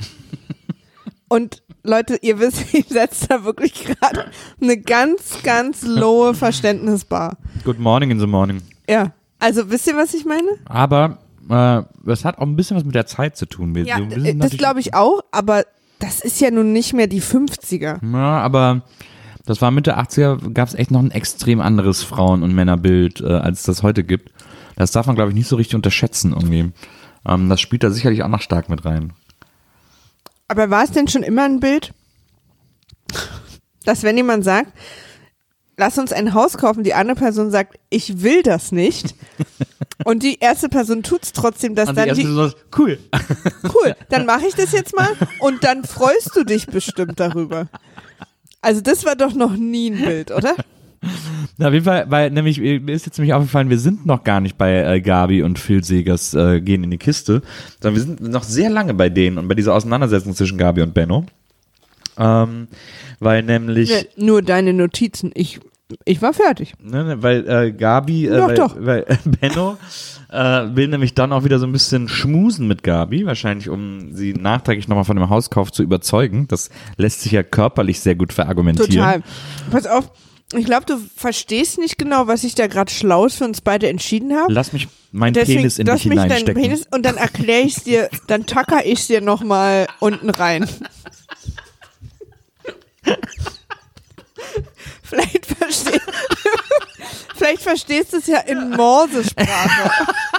Speaker 1: Und Leute, ihr wisst, ich setze da wirklich gerade eine ganz, ganz lowe Verständnisbar.
Speaker 2: Good morning in the morning.
Speaker 1: Ja, also wisst ihr, was ich meine?
Speaker 2: Aber äh, das hat auch ein bisschen was mit der Zeit zu tun. Wir,
Speaker 1: ja,
Speaker 2: wir
Speaker 1: das glaube ich auch, aber das ist ja nun nicht mehr die fünfziger.
Speaker 2: Ja, aber das war Mitte achtziger, gab es echt noch ein extrem anderes Frauen- und Männerbild, äh, als es das heute gibt. Das darf man, glaube ich, nicht so richtig unterschätzen irgendwie. Ähm, das spielt da sicherlich auch noch stark mit rein.
Speaker 1: Aber war es denn schon immer ein Bild? dass wenn jemand sagt, lass uns ein Haus kaufen, die andere Person sagt, ich will das nicht und die erste Person tut's trotzdem, dass
Speaker 2: und
Speaker 1: dann
Speaker 2: die,
Speaker 1: die,
Speaker 2: Person sagt, cool.
Speaker 1: cool, dann mache ich das jetzt mal und dann freust du dich bestimmt darüber. Also das war doch noch nie ein Bild, oder?
Speaker 2: Na, auf jeden Fall, weil nämlich, mir ist jetzt nämlich aufgefallen, wir sind noch gar nicht bei äh, Gabi und Phil Segers äh, gehen in die Kiste, sondern wir sind noch sehr lange bei denen und bei dieser Auseinandersetzung zwischen Gabi und Benno. Ähm, weil nämlich...
Speaker 1: Ja, nur deine Notizen, ich, ich war fertig.
Speaker 2: Ne, ne, weil äh, Gabi, äh,
Speaker 1: Doch,
Speaker 2: weil,
Speaker 1: doch.
Speaker 2: weil äh, Benno äh, will nämlich dann auch wieder so ein bisschen schmusen mit Gabi, wahrscheinlich um sie nachträglich nochmal von dem Hauskauf zu überzeugen. Das lässt sich ja körperlich sehr gut verargumentieren.
Speaker 1: Total. Pass auf, ich glaube, du verstehst nicht genau, was ich da gerade Schlaues für uns beide entschieden habe.
Speaker 2: Lass mich meinen
Speaker 1: Deswegen,
Speaker 2: Penis in
Speaker 1: lass
Speaker 2: dich
Speaker 1: mich deinen
Speaker 2: hineinstecken.
Speaker 1: Penis und dann erkläre ich dir, dann tacker ich dir nochmal unten rein. Vielleicht, versteh, vielleicht verstehst du es ja in Morsesprache.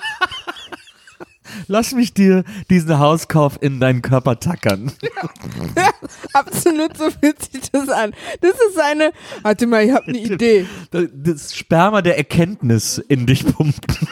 Speaker 2: Lass mich dir diesen Hauskauf in deinen Körper tackern.
Speaker 1: Absolut, so fühlt sich das an. Das ist eine, warte mal, ich habe eine Idee.
Speaker 2: Das Sperma der Erkenntnis in dich pumpen.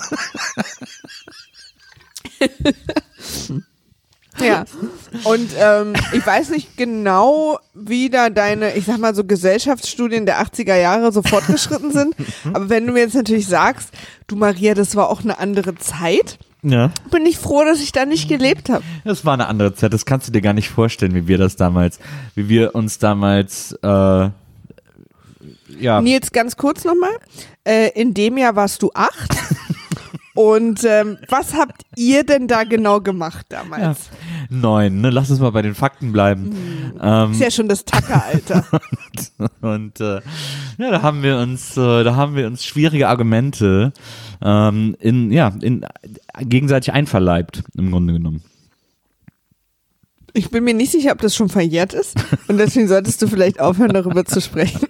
Speaker 1: Ja, und ähm, ich weiß nicht genau, wie da deine, ich sag mal so Gesellschaftsstudien der achtziger Jahre so fortgeschritten sind, aber wenn du mir jetzt natürlich sagst, du Maria, das war auch eine andere Zeit,
Speaker 2: Ja.
Speaker 1: bin ich froh, dass ich da nicht gelebt habe.
Speaker 2: Das war eine andere Zeit, das kannst du dir gar nicht vorstellen, wie wir das damals, wie wir uns damals, äh, ja.
Speaker 1: Nils, ganz kurz nochmal, äh, in dem Jahr warst du acht. Und ähm, was habt ihr denn da genau gemacht damals?
Speaker 2: Ja. Neun, ne? Lass uns mal bei den Fakten bleiben.
Speaker 1: Hm.
Speaker 2: Ähm,
Speaker 1: Ist ja schon das Tackeralter.
Speaker 2: und und äh, ja, da haben wir uns, äh, da haben wir uns schwierige Argumente ähm, in, ja, in gegenseitig einverleibt, im Grunde genommen.
Speaker 1: Ich bin mir nicht sicher, ob das schon verjährt ist und deswegen solltest du vielleicht aufhören, darüber zu sprechen.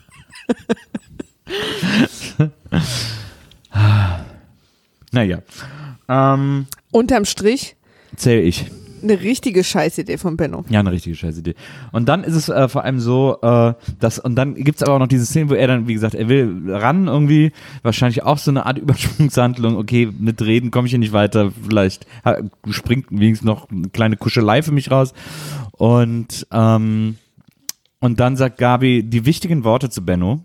Speaker 2: Naja. Ähm,
Speaker 1: Unterm Strich
Speaker 2: zähle ich.
Speaker 1: eine richtige Scheißidee von Benno.
Speaker 2: Ja, eine richtige Scheißidee. Und dann ist es äh, vor allem so, äh, dass, und dann gibt's aber auch noch diese Szene, wo er dann, wie gesagt, er will ran irgendwie, wahrscheinlich auch so eine Art Übersprungshandlung, okay, mit Reden komme ich hier nicht weiter, vielleicht ha, springt wenigstens noch eine kleine Kuschelei für mich raus. Und, ähm, und dann sagt Gabi die wichtigen Worte zu Benno.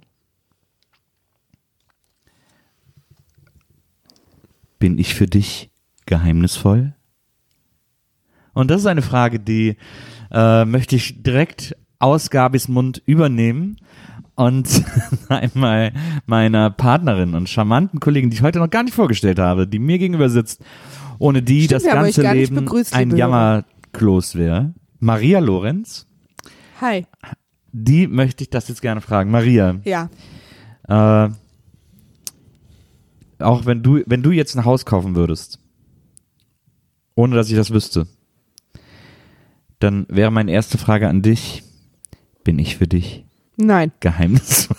Speaker 2: Bin ich für dich geheimnisvoll? Und das ist eine Frage, die äh, möchte ich direkt aus Gabis Mund übernehmen und einmal meiner Partnerin und charmanten Kollegin, die ich heute noch gar nicht vorgestellt habe, die mir gegenüber sitzt, ohne die
Speaker 1: Stimmt,
Speaker 2: das
Speaker 1: wir haben
Speaker 2: ganze
Speaker 1: euch gar nicht
Speaker 2: Leben
Speaker 1: begrüßt,
Speaker 2: ein
Speaker 1: liebe
Speaker 2: Jammerkloß wäre. Maria Lorenz,
Speaker 1: Hi.
Speaker 2: die möchte ich das jetzt gerne fragen. Maria,
Speaker 1: Ja.
Speaker 2: äh, auch wenn du, wenn du jetzt ein Haus kaufen würdest, ohne dass ich das wüsste, dann wäre meine erste Frage an dich, bin ich für dich
Speaker 1: Nein.
Speaker 2: geheimnisvoll?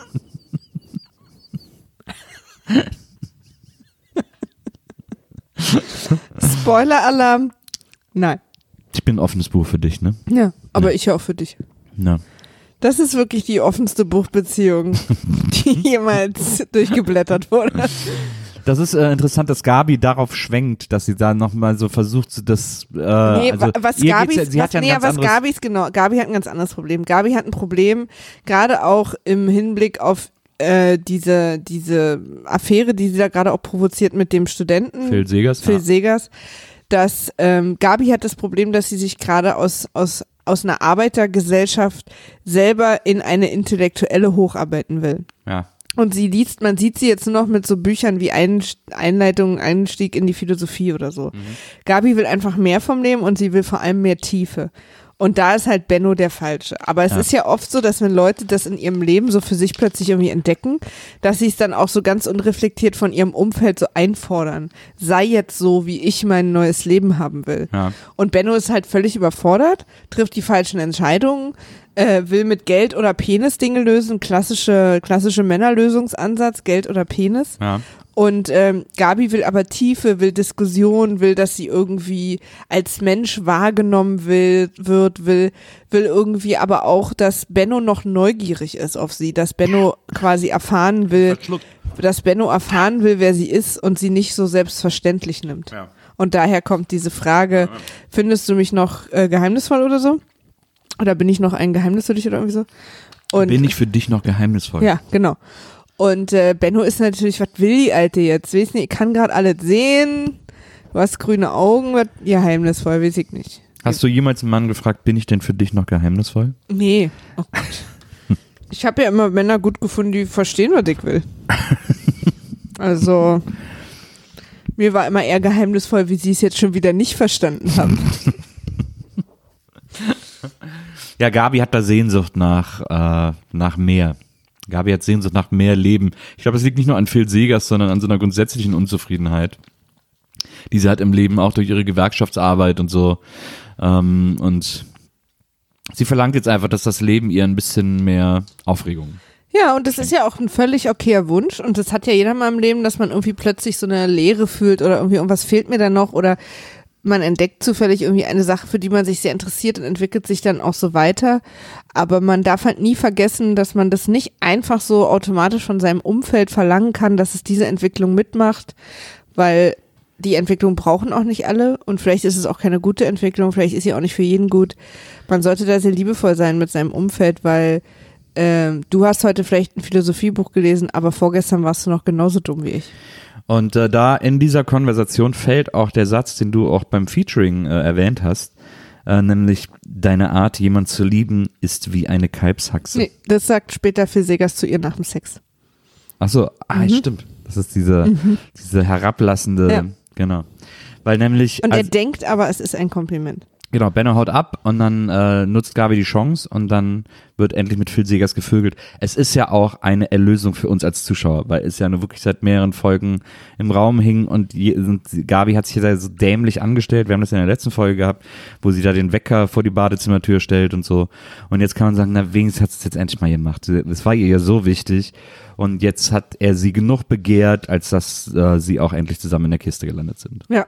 Speaker 1: Spoiler-Alarm. Nein.
Speaker 2: Ich bin ein offenes Buch für dich, ne?
Speaker 1: Ja, aber
Speaker 2: Ja.
Speaker 1: ich auch für dich.
Speaker 2: Ja.
Speaker 1: Das ist wirklich die offenste Buchbeziehung, die jemals durchgeblättert wurde.
Speaker 2: Das ist äh, interessant, dass Gabi darauf schwenkt, dass sie da nochmal so versucht, das, äh,
Speaker 1: Nee,
Speaker 2: also,
Speaker 1: wa- was
Speaker 2: ihr
Speaker 1: Gabis,
Speaker 2: geht's ja, sie
Speaker 1: was,
Speaker 2: hat ja ein
Speaker 1: nee,
Speaker 2: ganz
Speaker 1: was
Speaker 2: anderes,
Speaker 1: Gabis, genau, Gabi hat ein ganz anderes Problem. Gabi hat ein Problem, gerade auch im Hinblick auf äh, diese, diese Affäre, die sie da gerade auch provoziert mit dem Studenten.
Speaker 2: Phil Segers,
Speaker 1: Phil
Speaker 2: ja.
Speaker 1: Segers, dass ähm, Gabi hat das Problem, dass sie sich gerade aus, aus, aus einer Arbeitergesellschaft selber in eine intellektuelle hocharbeiten will.
Speaker 2: Ja.
Speaker 1: Und sie liest, man sieht sie jetzt nur noch mit so Büchern wie Ein, Einleitung, Einstieg in die Philosophie oder so.
Speaker 2: Mhm.
Speaker 1: Gabi will einfach mehr vom Leben und sie will vor allem mehr Tiefe. Und da ist halt Benno der Falsche. Aber es
Speaker 2: Ja.
Speaker 1: ist ja oft so, dass wenn Leute das in ihrem Leben so für sich plötzlich irgendwie entdecken, dass sie es dann auch so ganz unreflektiert von ihrem Umfeld so einfordern. Sei jetzt so, wie ich mein neues Leben haben will.
Speaker 2: Ja.
Speaker 1: Und Benno ist halt völlig überfordert, trifft die falschen Entscheidungen, äh, will mit Geld oder Penis Dinge lösen, klassische, klassische Männerlösungsansatz, Geld oder Penis.
Speaker 2: Ja.
Speaker 1: Und ähm, Gabi will aber Tiefe, will Diskussion, will, dass sie irgendwie als Mensch wahrgenommen will, wird, will, will irgendwie aber auch, dass Benno noch neugierig ist auf sie, dass Benno quasi erfahren will, dass Benno erfahren will, wer sie ist und sie nicht so selbstverständlich nimmt.
Speaker 2: Ja.
Speaker 1: Und daher kommt diese Frage, findest du mich noch äh, geheimnisvoll oder so? Oder bin ich noch ein Geheimnis für dich oder irgendwie so? Und,
Speaker 2: bin ich für dich noch geheimnisvoll?
Speaker 1: Ja, genau. Und äh, Benno ist natürlich, was will die Alte jetzt? Weiß nicht, ich kann gerade alles sehen. Du hast grüne Augen, was geheimnisvoll, weiß ich nicht.
Speaker 2: Hast du jemals einen Mann gefragt, bin ich denn für dich noch geheimnisvoll?
Speaker 1: Nee. Oh Gott. Ich habe ja immer Männer gut gefunden, die verstehen, was ich will. Also, mir war immer eher geheimnisvoll, wie sie es jetzt schon wieder nicht verstanden haben.
Speaker 2: Ja, Gabi hat da Sehnsucht nach, äh, nach mehr. Gabi hat Sehnsucht nach mehr Leben. Ich glaube, es liegt nicht nur an Phil Segers, sondern an so einer grundsätzlichen Unzufriedenheit, die sie hat im Leben, auch durch ihre Gewerkschaftsarbeit und so. Ähm, und sie verlangt jetzt einfach, dass das Leben ihr ein bisschen mehr Aufregung.
Speaker 1: Ja, und das ist ja auch ein völlig okayer Wunsch und das hat ja jeder mal im Leben, dass man irgendwie plötzlich so eine Leere fühlt oder irgendwie irgendwas fehlt mir da noch oder man entdeckt zufällig irgendwie eine Sache, für die man sich sehr interessiert und entwickelt sich dann auch so weiter. Aber man darf halt nie vergessen, dass man das nicht einfach so automatisch von seinem Umfeld verlangen kann, dass es diese Entwicklung mitmacht, weil die Entwicklung brauchen auch nicht alle und vielleicht ist es auch keine gute Entwicklung, vielleicht ist sie auch nicht für jeden gut. Man sollte da sehr liebevoll sein mit seinem Umfeld, weil ähm, du hast heute vielleicht ein Philosophiebuch gelesen, aber vorgestern warst du noch genauso dumm wie ich.
Speaker 2: Und äh, da in dieser Konversation fällt auch der Satz, den du auch beim Featuring äh, erwähnt hast, äh, nämlich deine Art, jemand zu lieben, ist wie eine Kalbshaxe.
Speaker 1: Nee, das sagt später Phil Segers zu ihr nach dem Sex.
Speaker 2: Ach so, ah,
Speaker 1: Mhm.
Speaker 2: stimmt. Das ist diese,
Speaker 1: Mhm.
Speaker 2: diese herablassende,
Speaker 1: Ja.
Speaker 2: genau. Weil nämlich,
Speaker 1: Und er
Speaker 2: also,
Speaker 1: denkt aber, es ist ein Kompliment.
Speaker 2: genau, Benno haut ab und dann äh, nutzt Gabi die Chance und dann wird endlich mit Phil Segers gevögelt. Es ist ja auch eine Erlösung für uns als Zuschauer, weil es ja nur wirklich seit mehreren Folgen im Raum hing und je, und Gabi hat sich ja so dämlich angestellt. Wir haben das ja in der letzten Folge gehabt, wo sie da den Wecker vor die Badezimmertür stellt und so. Und jetzt kann man sagen, na wenigstens hat es jetzt endlich mal gemacht. Das war ihr ja so wichtig und jetzt hat er sie genug begehrt, als dass äh, sie auch endlich zusammen in der Kiste gelandet sind.
Speaker 1: Ja.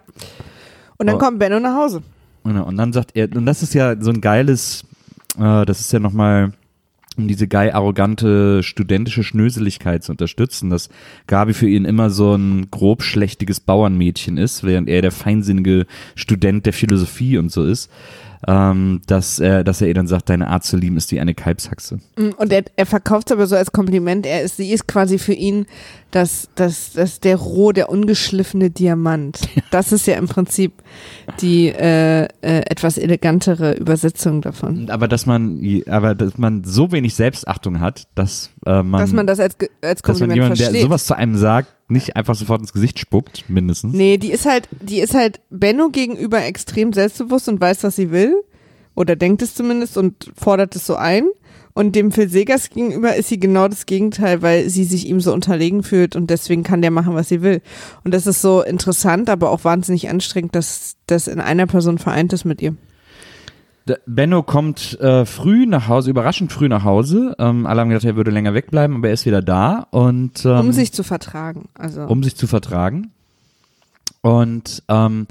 Speaker 1: Und dann
Speaker 2: Oh.
Speaker 1: kommt Benno nach Hause.
Speaker 2: Genau, und dann sagt er, und das ist ja so ein geiles, äh, das ist ja nochmal, um diese geil arrogante studentische Schnöseligkeit zu unterstützen, dass Gabi für ihn immer so ein grob schlechtiges Bauernmädchen ist, während er der feinsinnige Student der Philosophie und so ist, ähm, dass er, dass er ihr dann sagt, deine Art zu lieben ist wie eine Kalbshaxe.
Speaker 1: Und er, er verkauft es aber so als Kompliment. Er ist, sie ist quasi für ihn das, das, das der roh, der ungeschliffene Diamant. Das ist ja im Prinzip die äh, äh, etwas elegantere Übersetzung davon.
Speaker 2: Aber dass man, aber dass man so wenig Selbstachtung hat, dass äh, man,
Speaker 1: Dass man das als, als
Speaker 2: dass man
Speaker 1: Kompliment
Speaker 2: jemanden, der
Speaker 1: versteht.
Speaker 2: sowas zu einem sagt, nicht einfach sofort ins Gesicht spuckt, mindestens.
Speaker 1: Nee, die ist halt, die ist halt Benno gegenüber extrem selbstbewusst und weiß, was sie will. Oder denkt es zumindest und fordert es so ein. Und dem Phil Segers gegenüber ist sie genau das Gegenteil, weil sie sich ihm so unterlegen fühlt und deswegen kann der machen, was sie will. Und das ist so interessant, aber auch wahnsinnig anstrengend, dass das in einer Person vereint ist mit ihr.
Speaker 2: Der Benno kommt äh, früh nach Hause, überraschend früh nach Hause. Ähm, alle haben gedacht, er würde länger wegbleiben, aber er ist wieder da. Und, ähm,
Speaker 1: Um sich zu vertragen. Also.
Speaker 2: um sich zu vertragen. Und ähm,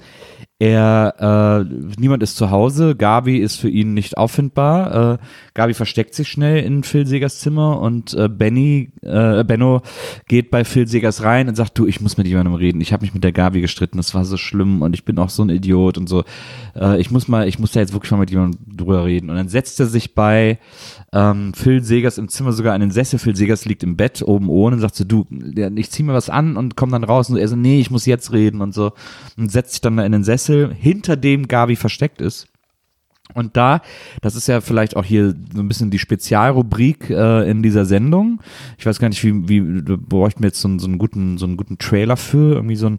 Speaker 2: er, äh, niemand ist zu Hause, Gabi ist für ihn nicht auffindbar. Äh, Gabi versteckt sich schnell in Phil Segers Zimmer und äh, Benny, äh, Benno geht bei Phil Segers rein und sagt, du, ich muss mit jemandem reden. Ich habe mich mit der Gabi gestritten, das war so schlimm und ich bin auch so ein Idiot und so. Äh, ich muss mal, ich muss da jetzt wirklich mal mit jemandem drüber reden. Und dann setzt er sich bei ähm, Phil Segers im Zimmer sogar an den Sessel. Phil Segers liegt im Bett oben ohne und sagt so, du, ich zieh mir was an und komm dann raus. Und er so, nee, ich muss jetzt reden und so. Und setzt sich dann da in den Sessel, hinter dem Gabi versteckt ist. Und da, das ist ja vielleicht auch hier so ein bisschen die Spezialrubrik äh, in dieser Sendung. Ich weiß gar nicht, wie, wie da bräuchten wir jetzt so, einen- so einen guten, so einen guten Trailer für, irgendwie so ein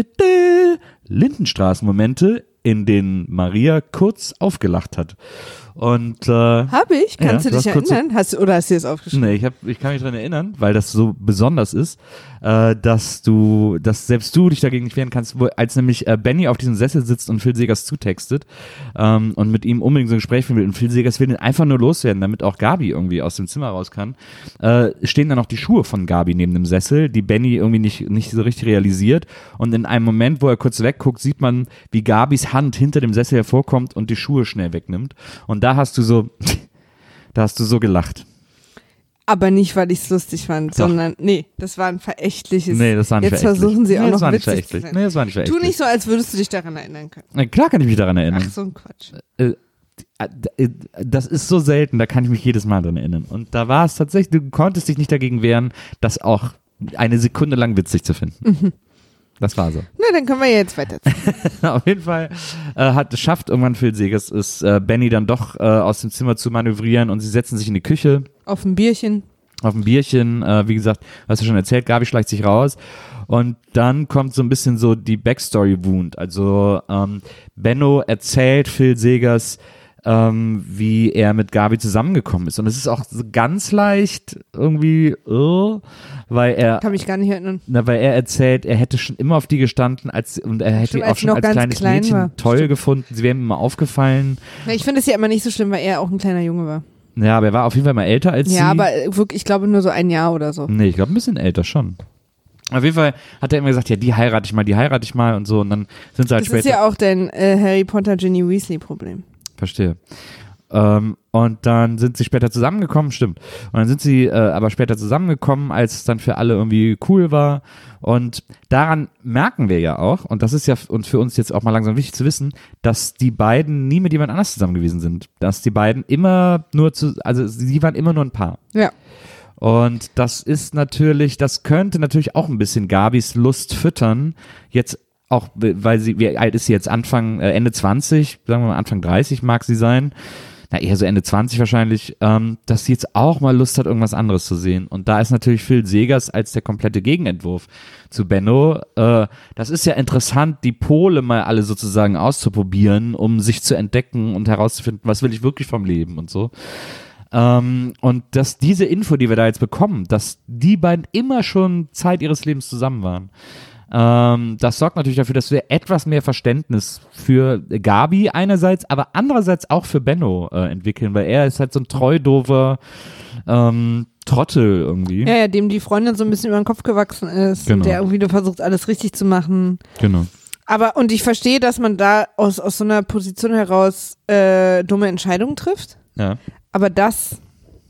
Speaker 2: Lindenstraßenmomente, in denen Maria kurz aufgelacht hat. Und äh,
Speaker 1: Hab ich? Kannst
Speaker 2: ja,
Speaker 1: du dich
Speaker 2: du hast kurz
Speaker 1: erinnern? Hast, oder hast du das aufgeschrieben?
Speaker 2: Nee, ich, hab, ich kann mich daran erinnern, weil das so besonders ist, äh, dass du, dass selbst du dich dagegen nicht wehren kannst, wo, als nämlich äh, Benny auf diesem Sessel sitzt und Phil Segers zutextet ähm, und mit ihm unbedingt so ein Gespräch führen will und Phil Segers will ihn einfach nur loswerden, damit auch Gabi irgendwie aus dem Zimmer raus kann, äh, stehen dann noch die Schuhe von Gabi neben dem Sessel, die Benny irgendwie nicht, nicht so richtig realisiert, und in einem Moment, wo er kurz wegguckt, sieht man, wie Gabis Hand hinter dem Sessel hervorkommt und die Schuhe schnell wegnimmt, und da hast du so Da hast du so gelacht.
Speaker 1: Aber nicht, weil ich es lustig fand,
Speaker 2: Doch.
Speaker 1: sondern, nee, das war ein verächtliches.
Speaker 2: Nee, das war nicht
Speaker 1: Jetzt
Speaker 2: verächtlich.
Speaker 1: versuchen sie
Speaker 2: Nee,
Speaker 1: auch
Speaker 2: das war
Speaker 1: noch
Speaker 2: nicht
Speaker 1: witzig zu
Speaker 2: verächtlich.
Speaker 1: sein.
Speaker 2: Nee, das war nicht
Speaker 1: Tu
Speaker 2: verächtlich.
Speaker 1: nicht so, als würdest du dich daran erinnern können.
Speaker 2: Na, klar kann ich mich daran erinnern.
Speaker 1: Ach, so ein Quatsch.
Speaker 2: Äh, äh, das ist so selten, da kann ich mich jedes Mal dran erinnern. Und da war es tatsächlich, du konntest dich nicht dagegen wehren, das auch eine Sekunde lang witzig zu finden.
Speaker 1: Mhm.
Speaker 2: Das war so.
Speaker 1: Na, dann können wir jetzt weiter.
Speaker 2: Auf jeden Fall äh, hat, schafft irgendwann Phil Segers es, äh, Benny dann doch äh, aus dem Zimmer zu manövrieren, und sie setzen sich in die Küche.
Speaker 1: Auf ein Bierchen.
Speaker 2: Auf ein Bierchen, äh, wie gesagt, hast du schon erzählt, Gabi schleicht sich raus, und dann kommt so ein bisschen so die Backstory-Wound. Also ähm, Benno erzählt Phil Segers, ähm, wie er mit Gabi zusammengekommen ist, und es ist auch so ganz leicht irgendwie, uh, weil er
Speaker 1: Kann mich gar nicht erinnern.
Speaker 2: Na, weil er erzählt, er hätte schon immer auf die gestanden, als, und er hätte
Speaker 1: Stimmt,
Speaker 2: die
Speaker 1: als
Speaker 2: auch
Speaker 1: sie
Speaker 2: schon
Speaker 1: noch
Speaker 2: als
Speaker 1: ganz
Speaker 2: kleines
Speaker 1: klein
Speaker 2: Mädchen
Speaker 1: war.
Speaker 2: toll
Speaker 1: Stimmt.
Speaker 2: gefunden. Sie wären ihm immer aufgefallen.
Speaker 1: Na, ich finde es ja immer nicht so schlimm, weil er auch ein kleiner Junge war.
Speaker 2: Ja, aber er war auf jeden Fall mal älter als sie.
Speaker 1: Ja, aber äh, wirklich, ich glaube nur so ein Jahr oder so.
Speaker 2: Nee, ich glaube ein bisschen älter schon. Auf jeden Fall hat er immer gesagt, ja, die heirate ich mal, die heirate ich mal und so, und dann sind sie halt
Speaker 1: Das
Speaker 2: später.
Speaker 1: ist ja auch dein äh, Harry Potter Ginny Weasley Problem.
Speaker 2: Verstehe. Ähm, und dann sind sie später zusammengekommen, stimmt. Und dann sind sie äh, aber später zusammengekommen, als es dann für alle irgendwie cool war. Und daran merken wir ja auch, und das ist ja f- und für uns jetzt auch mal langsam wichtig zu wissen, dass die beiden nie mit jemand anders zusammen gewesen sind. Dass die beiden immer nur zu, also sie waren immer nur ein Paar.
Speaker 1: Ja.
Speaker 2: Und das ist natürlich, das könnte natürlich auch ein bisschen Gabis Lust füttern, jetzt auch, weil sie, wie alt ist sie jetzt? Anfang, äh, Ende zwanzig, sagen wir mal Anfang dreißig mag sie sein, na eher so Ende zwanzig wahrscheinlich, ähm, dass sie jetzt auch mal Lust hat, irgendwas anderes zu sehen. Und da ist natürlich Phil Segers als der komplette Gegenentwurf zu Benno. Äh, das ist ja interessant, die Pole mal alle sozusagen auszuprobieren, um sich zu entdecken und herauszufinden, was will ich wirklich vom Leben und so. Ähm, und dass diese Info, die wir da jetzt bekommen, dass die beiden immer schon Zeit ihres Lebens zusammen waren, ähm, das sorgt natürlich dafür, dass wir etwas mehr Verständnis für Gabi einerseits, aber andererseits auch für Benno äh, entwickeln, weil er ist halt so ein treu doofer ähm, Trottel irgendwie.
Speaker 1: Ja, ja, dem die Freundin so ein bisschen über den Kopf gewachsen ist,
Speaker 2: Genau.
Speaker 1: und der irgendwie nur versucht, alles richtig zu machen.
Speaker 2: Genau.
Speaker 1: Aber, und ich verstehe, dass man da aus, aus so einer Position heraus äh, dumme Entscheidungen trifft.
Speaker 2: Ja.
Speaker 1: Aber das,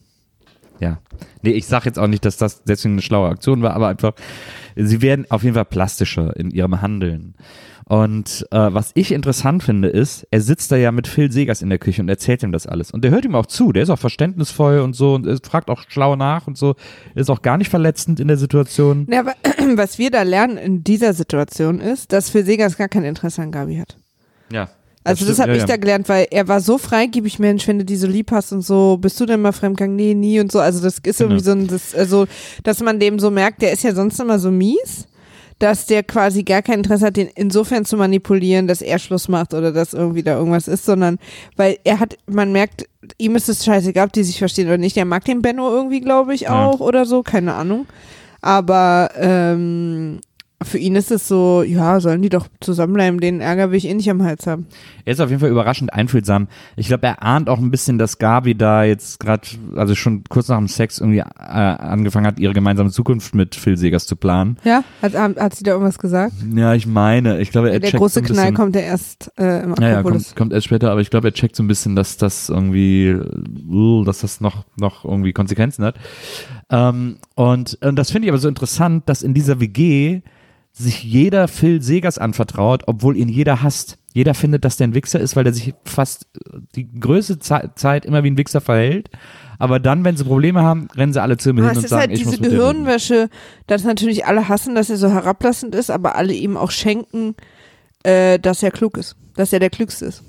Speaker 2: Ja. Nee, ich sag jetzt auch nicht, dass das deswegen eine schlaue Aktion war, aber einfach, sie werden auf jeden Fall plastischer in ihrem Handeln. Und äh, was ich interessant finde, ist, er sitzt da ja mit Phil Segers in der Küche und erzählt ihm das alles. Und der hört ihm auch zu, der ist auch verständnisvoll und so und er fragt auch schlau nach und so, ist auch gar nicht verletzend in der Situation.
Speaker 1: ja, aber was wir da lernen in dieser Situation ist, dass Phil Segers gar kein Interesse an Gabi hat.
Speaker 2: Ja.
Speaker 1: Also das,
Speaker 2: stimmt,
Speaker 1: habe
Speaker 2: ja,
Speaker 1: ich
Speaker 2: ja.
Speaker 1: da gelernt, weil er war so freigebig, Mensch, wenn du die so lieb hast und so, bist du denn mal fremdgegangen? Nee, nie und so. Also das ist
Speaker 2: Genau.
Speaker 1: irgendwie so ein, das, also, dass man dem so merkt, der ist ja sonst immer so mies, dass der quasi gar kein Interesse hat, den insofern zu manipulieren, dass er Schluss macht oder dass irgendwie da irgendwas ist, sondern weil er hat, man merkt, ihm ist es scheißegal, ob die sich verstehen oder nicht. Er mag den Benno irgendwie, glaube ich,
Speaker 2: Ja.
Speaker 1: auch oder so, keine Ahnung. Aber ähm, für ihn ist es so, ja, sollen die doch zusammenbleiben, den Ärger will ich eh nicht am Hals haben.
Speaker 2: Er ist auf jeden Fall überraschend einfühlsam. Ich glaube, er ahnt auch ein bisschen, dass Gabi da jetzt gerade, also schon kurz nach dem Sex irgendwie äh, angefangen hat, ihre gemeinsame Zukunft mit Phil Segers zu planen.
Speaker 1: Ja? Hat, hat sie da irgendwas gesagt?
Speaker 2: Ja, ich meine, ich glaube, er
Speaker 1: Der
Speaker 2: checkt
Speaker 1: große
Speaker 2: so ein bisschen,
Speaker 1: Knall kommt ja erst äh, im
Speaker 2: Ja, ja,
Speaker 1: Akropolis.
Speaker 2: kommt, kommt erst später, aber ich glaube, er checkt so ein bisschen, dass das irgendwie, uh, dass das noch, noch irgendwie Konsequenzen hat. Ähm, und, und das finde ich aber so interessant, dass in dieser W G sich jeder Phil Segers anvertraut, obwohl ihn jeder hasst. Jeder findet, dass der ein Wichser ist, weil der sich fast die größte Ze- Zeit immer wie ein Wichser verhält. Aber dann, wenn sie Probleme haben, rennen sie alle zu ihm
Speaker 1: Aber
Speaker 2: hin
Speaker 1: es
Speaker 2: und
Speaker 1: ist
Speaker 2: sagen,
Speaker 1: halt
Speaker 2: ich muss
Speaker 1: diese
Speaker 2: mit dir reden.
Speaker 1: Gehirnwäsche, dass natürlich alle hassen, dass er so herablassend ist, aber alle ihm auch schenken, äh, dass er klug ist, dass er der Klügste ist.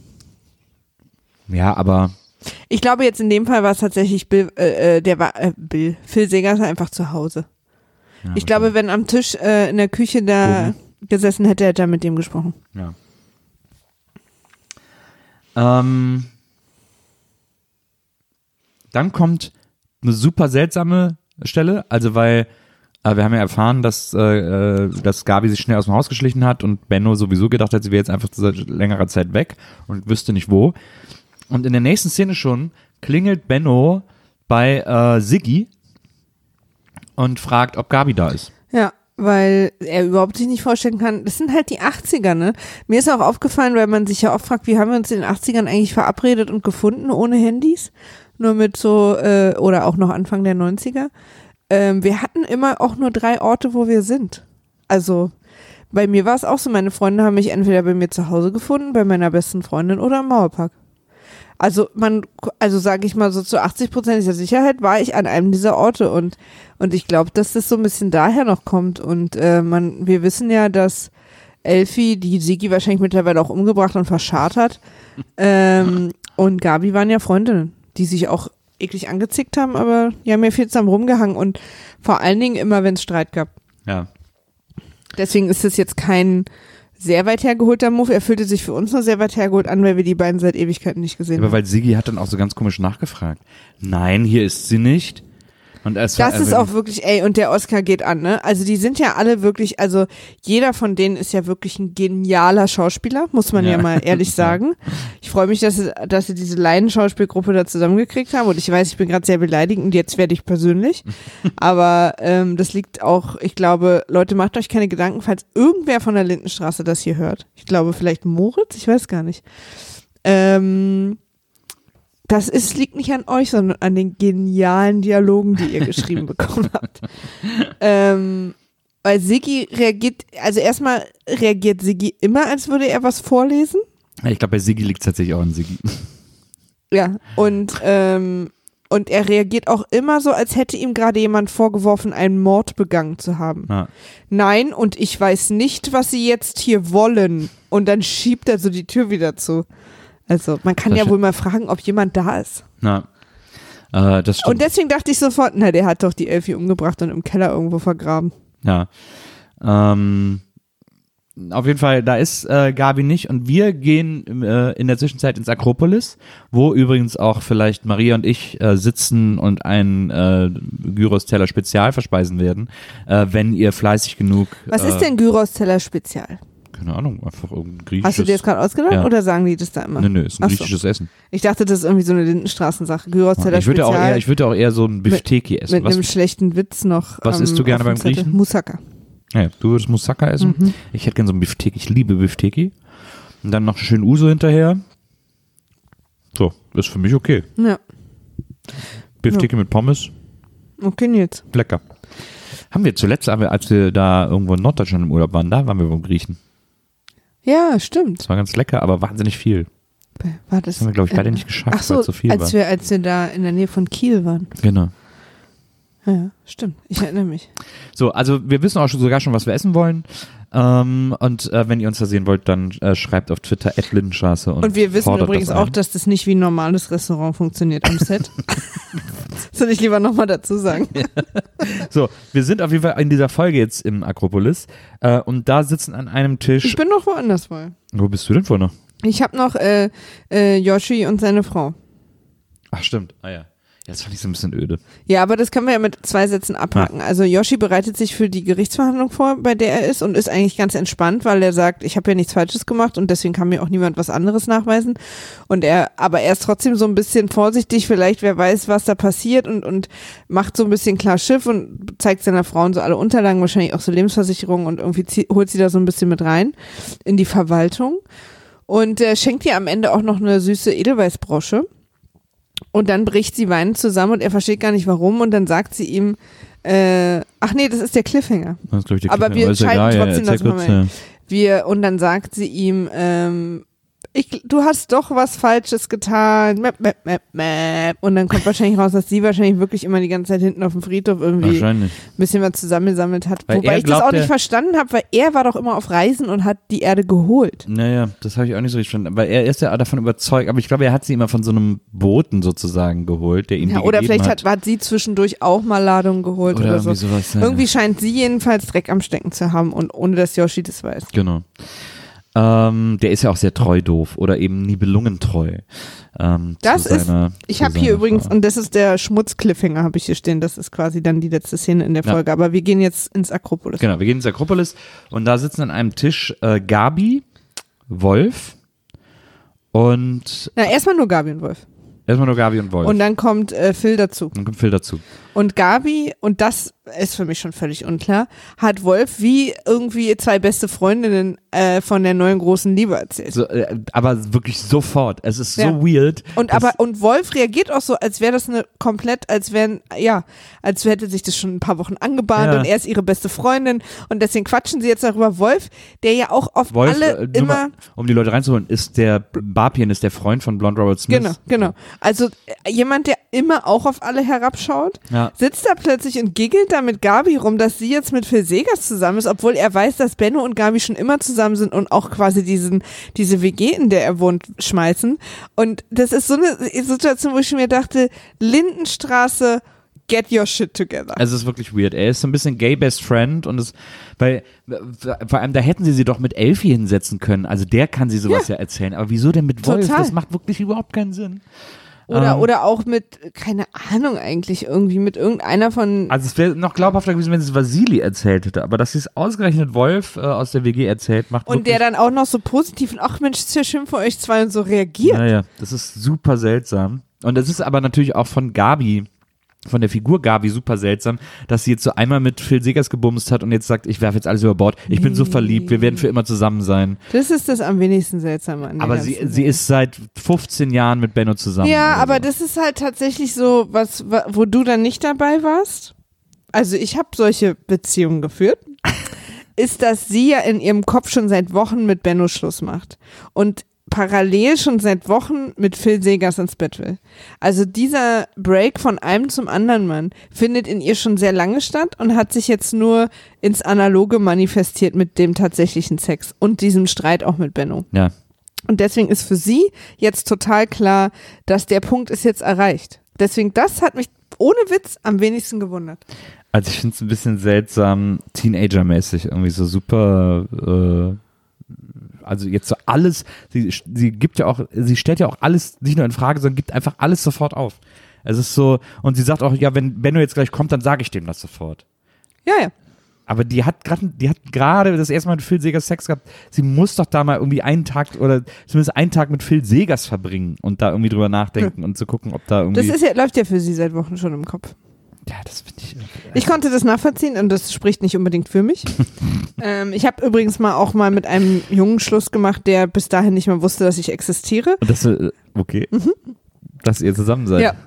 Speaker 2: Ja, aber
Speaker 1: Ich glaube, jetzt in dem Fall war es tatsächlich Bill, äh, äh, der war, äh, Bill, Phil Segers einfach zu Hause.
Speaker 2: ja,
Speaker 1: Ich glaube, wenn am Tisch äh, in der Küche da gesessen hätte, hätte er mit dem gesprochen.
Speaker 2: Ja. Ähm, Dann kommt eine super seltsame Stelle, also weil äh, wir haben ja erfahren, dass, äh, dass Gabi sich schnell aus dem Haus geschlichen hat und Benno sowieso gedacht hat, sie wäre jetzt einfach seit längerer Zeit weg und wüsste nicht wo. Und in der nächsten Szene schon klingelt Benno bei äh, Siggi und fragt, ob Gabi da ist.
Speaker 1: Ja, weil er überhaupt sich nicht vorstellen kann, das sind halt die achtziger, ne? Mir ist auch aufgefallen, weil man sich ja oft fragt, wie haben wir uns in den achtzigern eigentlich verabredet und gefunden ohne Handys? Nur mit so, äh, oder auch noch Anfang der neunziger. Ähm, wir hatten immer auch nur drei Orte, wo wir sind. Also bei mir war es auch so, meine Freunde haben mich entweder bei mir zu Hause gefunden, bei meiner besten Freundin oder im Mauerpark. Also man, also sage ich mal so zu achtzig prozentiger Sicherheit war ich an einem dieser Orte und und ich glaube, dass das so ein bisschen daher noch kommt und äh, man, wir wissen ja, dass Elfi die Sigi wahrscheinlich mittlerweile auch umgebracht und verscharrt hat ähm, und Gabi waren ja Freundinnen, die sich auch eklig angezickt haben, aber die haben ja viel zusammen rumgehangen und vor allen Dingen immer, wenn es Streit gab.
Speaker 2: Ja.
Speaker 1: Deswegen ist es jetzt kein sehr weit hergeholter Move. Er fühlte sich für uns nur sehr weit hergeholt an, weil wir die beiden seit Ewigkeiten nicht gesehen
Speaker 2: Aber
Speaker 1: haben.
Speaker 2: weil Siggi hat dann auch so ganz komisch nachgefragt. Nein, hier ist sie nicht. Und es war,
Speaker 1: Das ist auch wirklich, ey, und der Oscar geht an, ne? Also die sind ja alle wirklich, also jeder von denen ist ja wirklich ein genialer Schauspieler, muss man ja, ja mal ehrlich sagen. Ich freue mich, dass sie, dass sie diese Laienschauspielgruppe da zusammengekriegt haben und ich weiß, ich bin gerade sehr beleidigend und jetzt werde ich persönlich. Aber ähm, das liegt auch, ich glaube, Leute, macht euch keine Gedanken, falls irgendwer von der Lindenstraße das hier hört. Ich glaube vielleicht Moritz, ich weiß gar nicht. Ähm... Das ist, liegt nicht an euch, sondern an den genialen Dialogen, die ihr geschrieben bekommen habt. Ähm, weil Siggi reagiert, also erstmal reagiert Siggi immer, als würde er was vorlesen.
Speaker 2: Ich glaube, bei Siggi liegt es tatsächlich auch an Siggi.
Speaker 1: Ja, und, ähm, und er reagiert auch immer so, als hätte ihm gerade jemand vorgeworfen, einen Mord begangen zu haben.
Speaker 2: Ja.
Speaker 1: Nein, und ich weiß nicht, was sie jetzt hier wollen. Und dann schiebt er so die Tür wieder zu. Also man kann das ja wohl mal fragen, ob jemand da ist.
Speaker 2: Na, äh, das stimmt.
Speaker 1: Und deswegen dachte ich sofort, na, der hat doch die Elfi umgebracht und im Keller irgendwo vergraben.
Speaker 2: Ja. Ähm, auf jeden Fall, da ist äh, Gabi nicht und wir gehen äh, in der Zwischenzeit ins Akropolis, wo übrigens auch vielleicht Maria und ich äh, sitzen und einen äh, Gyros-Teller Spezial verspeisen werden, äh, wenn ihr fleißig genug...
Speaker 1: Was
Speaker 2: äh,
Speaker 1: ist denn Gyros-Teller Spezial?
Speaker 2: Keine Ahnung, einfach irgendein griechisches...
Speaker 1: Hast du dir das gerade ausgedacht
Speaker 2: ja.
Speaker 1: oder sagen die das da immer?
Speaker 2: Nö, nö, ist ein
Speaker 1: Ach so.
Speaker 2: griechisches Essen.
Speaker 1: Ich dachte, das ist irgendwie so eine Lindenstraßensache. Gyros-Teller
Speaker 2: Ich würde auch
Speaker 1: Spezial.
Speaker 2: eher, ich würde auch eher so ein Bifteki essen.
Speaker 1: Mit
Speaker 2: was,
Speaker 1: einem schlechten Witz noch.
Speaker 2: Was
Speaker 1: ähm,
Speaker 2: isst du gerne
Speaker 1: auf dem
Speaker 2: beim
Speaker 1: Zettel.
Speaker 2: Griechen?
Speaker 1: Moussaka.
Speaker 2: Ja, du würdest Moussaka essen.
Speaker 1: Mhm.
Speaker 2: Ich hätte gerne so ein Bifteki. Ich liebe Bifteki. Und dann noch schön Uso hinterher. So, ist für mich okay.
Speaker 1: Ja.
Speaker 2: Bifteki ja. mit Pommes.
Speaker 1: Okay, Nils.
Speaker 2: Lecker. Haben wir zuletzt, als wir da irgendwo in Norddeutschland im Urlaub waren, da waren wir beim Griechen.
Speaker 1: Ja, stimmt.
Speaker 2: Das war ganz lecker, aber wahnsinnig viel.
Speaker 1: War das,
Speaker 2: das haben wir, glaube ich, leider nicht geschafft,
Speaker 1: ach so,
Speaker 2: weil es so viel
Speaker 1: als
Speaker 2: war.
Speaker 1: Wir, als wir da in der Nähe von Kiel waren.
Speaker 2: Genau.
Speaker 1: Ja, stimmt. Ich erinnere mich.
Speaker 2: So, also wir wissen auch schon, sogar schon, was wir essen wollen. Ähm, und äh, wenn ihr uns da sehen wollt, dann äh, schreibt auf Twitter at Lindenstraße. Und,
Speaker 1: und wir wissen übrigens
Speaker 2: das
Speaker 1: auch, dass das nicht wie ein normales Restaurant funktioniert am Set. Soll ich lieber nochmal dazu sagen?
Speaker 2: So, wir sind auf jeden Fall in dieser Folge jetzt im Akropolis äh, und da sitzen an einem Tisch.
Speaker 1: Ich bin noch woanders wohl.
Speaker 2: Wo bist du denn vorne?
Speaker 1: Ich habe noch äh, äh, Yoshi und seine Frau.
Speaker 2: Ach stimmt, ah ja. Ja, das fand ich so ein bisschen öde.
Speaker 1: Ja, aber das können wir ja mit zwei Sätzen abhaken. Ja. Also Yoshi bereitet sich für die Gerichtsverhandlung vor, bei der er ist und ist eigentlich ganz entspannt, weil er sagt, ich habe ja nichts Falsches gemacht und deswegen kann mir auch niemand was anderes nachweisen. Und er, aber er ist trotzdem so ein bisschen vorsichtig, vielleicht wer weiß, was da passiert und und macht so ein bisschen klar Schiff und zeigt seiner Frau so alle Unterlagen, wahrscheinlich auch so Lebensversicherungen und irgendwie zieh, holt sie da so ein bisschen mit rein in die Verwaltung und äh, schenkt ihr am Ende auch noch eine süße Edelweißbrosche. Und dann bricht sie weinend zusammen und er versteht gar nicht warum und dann sagt sie ihm, äh, ach nee, das ist der Cliffhanger.
Speaker 2: Das ist, ich, der
Speaker 1: Aber
Speaker 2: Cliffhanger.
Speaker 1: wir schalten
Speaker 2: ja,
Speaker 1: trotzdem
Speaker 2: ja,
Speaker 1: das
Speaker 2: kurz,
Speaker 1: mal.
Speaker 2: ja.
Speaker 1: Wir, und dann sagt sie ihm, ähm, ich, du hast doch was Falsches getan. Mäp, mäp, mäp, mäp. Und dann kommt wahrscheinlich raus, dass sie wahrscheinlich wirklich immer die ganze Zeit hinten auf dem Friedhof irgendwie ein bisschen was zusammengesammelt hat.
Speaker 2: Weil
Speaker 1: Wobei ich das auch nicht verstanden habe, weil er war doch immer auf Reisen und hat die Erde geholt.
Speaker 2: Naja, das habe ich auch nicht so richtig verstanden. Weil er ist ja davon überzeugt, aber ich glaube, er hat sie immer von so einem Boten sozusagen geholt, der ihm
Speaker 1: ja,
Speaker 2: die
Speaker 1: oder vielleicht
Speaker 2: hat.
Speaker 1: hat, hat sie zwischendurch auch mal Ladungen geholt oder,
Speaker 2: oder
Speaker 1: so.
Speaker 2: Sowas, ja.
Speaker 1: Irgendwie scheint sie jedenfalls Dreck am Stecken zu haben und ohne dass Yoshi das weiß.
Speaker 2: Genau. Ähm, der ist ja auch sehr treu doof oder eben nibelungentreu. Ähm,
Speaker 1: das
Speaker 2: zu
Speaker 1: ist,
Speaker 2: seiner,
Speaker 1: ich
Speaker 2: zu
Speaker 1: habe hier
Speaker 2: seiner
Speaker 1: übrigens,
Speaker 2: Frau.
Speaker 1: und das ist der Schmutz-Cliffhanger, habe ich hier stehen, das ist quasi dann die letzte Szene in der
Speaker 2: Ja.
Speaker 1: Folge, aber wir gehen jetzt ins Akropolis.
Speaker 2: Genau, wir gehen ins Akropolis und da sitzen an einem Tisch äh, Gabi, Wolf und
Speaker 1: Na, erstmal nur Gabi und Wolf.
Speaker 2: erstmal nur Gabi und Wolf.
Speaker 1: Und dann kommt äh, Phil dazu.
Speaker 2: dann kommt Phil dazu.
Speaker 1: Und Gabi, und das ist für mich schon völlig unklar, hat Wolf wie irgendwie zwei beste Freundinnen äh, von der neuen großen Liebe erzählt.
Speaker 2: So, äh, aber wirklich sofort. Es ist
Speaker 1: Ja.
Speaker 2: so weird.
Speaker 1: Und
Speaker 2: dass-
Speaker 1: aber und Wolf reagiert auch so, als wäre das eine komplett, als wären, ja, als hätte sich das schon ein paar Wochen angebahnt
Speaker 2: Ja.
Speaker 1: und er ist ihre beste Freundin und deswegen quatschen sie jetzt darüber. Wolf, der ja auch auf
Speaker 2: Wolf,
Speaker 1: alle
Speaker 2: äh, nur
Speaker 1: immer,
Speaker 2: mal, um die Leute reinzuholen, ist der Barpianist, der Freund von Blonde Robert Smith.
Speaker 1: genau, genau. Also äh, jemand, der immer auch auf alle herabschaut,
Speaker 2: Ja.
Speaker 1: sitzt da plötzlich und giggelt da mit Gabi rum, dass sie jetzt mit Phil Segers zusammen ist, obwohl er weiß, dass Benno und Gabi schon immer zusammen sind und auch quasi diesen, diese W G, in der er wohnt, schmeißen. Und das ist so eine Situation, wo ich mir dachte, Lindenstraße, get your shit together.
Speaker 2: Also es ist wirklich weird. Er ist so ein bisschen gay best friend und es, weil, vor allem da hätten sie sie doch mit Elfie hinsetzen können. Also der kann sie sowas ja, erzählen. Aber wieso denn mit Wolf?
Speaker 1: Total.
Speaker 2: Das macht wirklich überhaupt keinen Sinn.
Speaker 1: Oder,
Speaker 2: ähm,
Speaker 1: oder auch mit, keine Ahnung eigentlich, irgendwie mit irgendeiner von,
Speaker 2: Also es wäre noch glaubhafter gewesen, wenn sie es Vasili erzählt hätte. Aber dass sie es ausgerechnet Wolf äh, aus der W G erzählt, macht
Speaker 1: und
Speaker 2: wirklich,
Speaker 1: der dann auch noch so positiv und ach Mensch, ist ja schön für euch zwei und so reagiert.
Speaker 2: Naja, das ist super seltsam. Und das ist aber natürlich auch von Gabi, von der Figur Gabi super seltsam, dass sie jetzt so einmal mit Phil Segers gebumst hat und jetzt sagt, ich werfe jetzt alles über Bord. Ich bin so verliebt, wir werden für immer zusammen sein.
Speaker 1: Das ist das am wenigsten seltsame an der
Speaker 2: Aber sie,
Speaker 1: ganzen
Speaker 2: sie
Speaker 1: Sache.
Speaker 2: ist seit fünfzehn Jahren mit Benno zusammen.
Speaker 1: Ja,
Speaker 2: oder
Speaker 1: aber
Speaker 2: so.
Speaker 1: das ist halt tatsächlich so, was, wa- wo du dann nicht dabei warst. Also ich habe solche Beziehungen geführt. Ist, dass sie ja in ihrem Kopf schon seit Wochen mit Benno Schluss macht. Und parallel schon seit Wochen mit Phil Segers ins Bett will. Also dieser Break von einem zum anderen Mann findet in ihr schon sehr lange statt und hat sich jetzt nur ins Analoge manifestiert mit dem tatsächlichen Sex und diesem Streit auch mit Benno.
Speaker 2: Ja.
Speaker 1: Und deswegen ist für sie jetzt total klar, dass der Punkt ist jetzt erreicht. Deswegen, das hat mich ohne Witz am wenigsten gewundert.
Speaker 2: Also ich finde es ein bisschen seltsam, Teenager-mäßig, irgendwie so super, äh, also jetzt so alles, sie, sie gibt ja auch, sie stellt ja auch alles nicht nur in Frage, sondern gibt einfach alles sofort auf. Es ist so, und sie sagt auch, ja, wenn Benno jetzt gleich kommt, dann sage ich dem das sofort.
Speaker 1: Ja, ja.
Speaker 2: Aber die hat gerade, die hat gerade das erste Mal mit Phil Segers Sex gehabt. Sie muss doch da mal irgendwie einen Tag oder zumindest einen Tag mit Phil Segers verbringen und da irgendwie drüber nachdenken und zu gucken, ob da irgendwie.
Speaker 1: Das ist ja, läuft ja für sie seit Wochen schon im Kopf.
Speaker 2: ja, das finde ich.
Speaker 1: Ich konnte das nachvollziehen und das spricht nicht unbedingt für mich. ähm, ich habe übrigens mal auch mal mit einem Jungen Schluss gemacht, der bis dahin nicht mehr wusste, dass ich existiere.
Speaker 2: Und das, äh, okay. Dass ihr zusammen seid.
Speaker 1: Ja.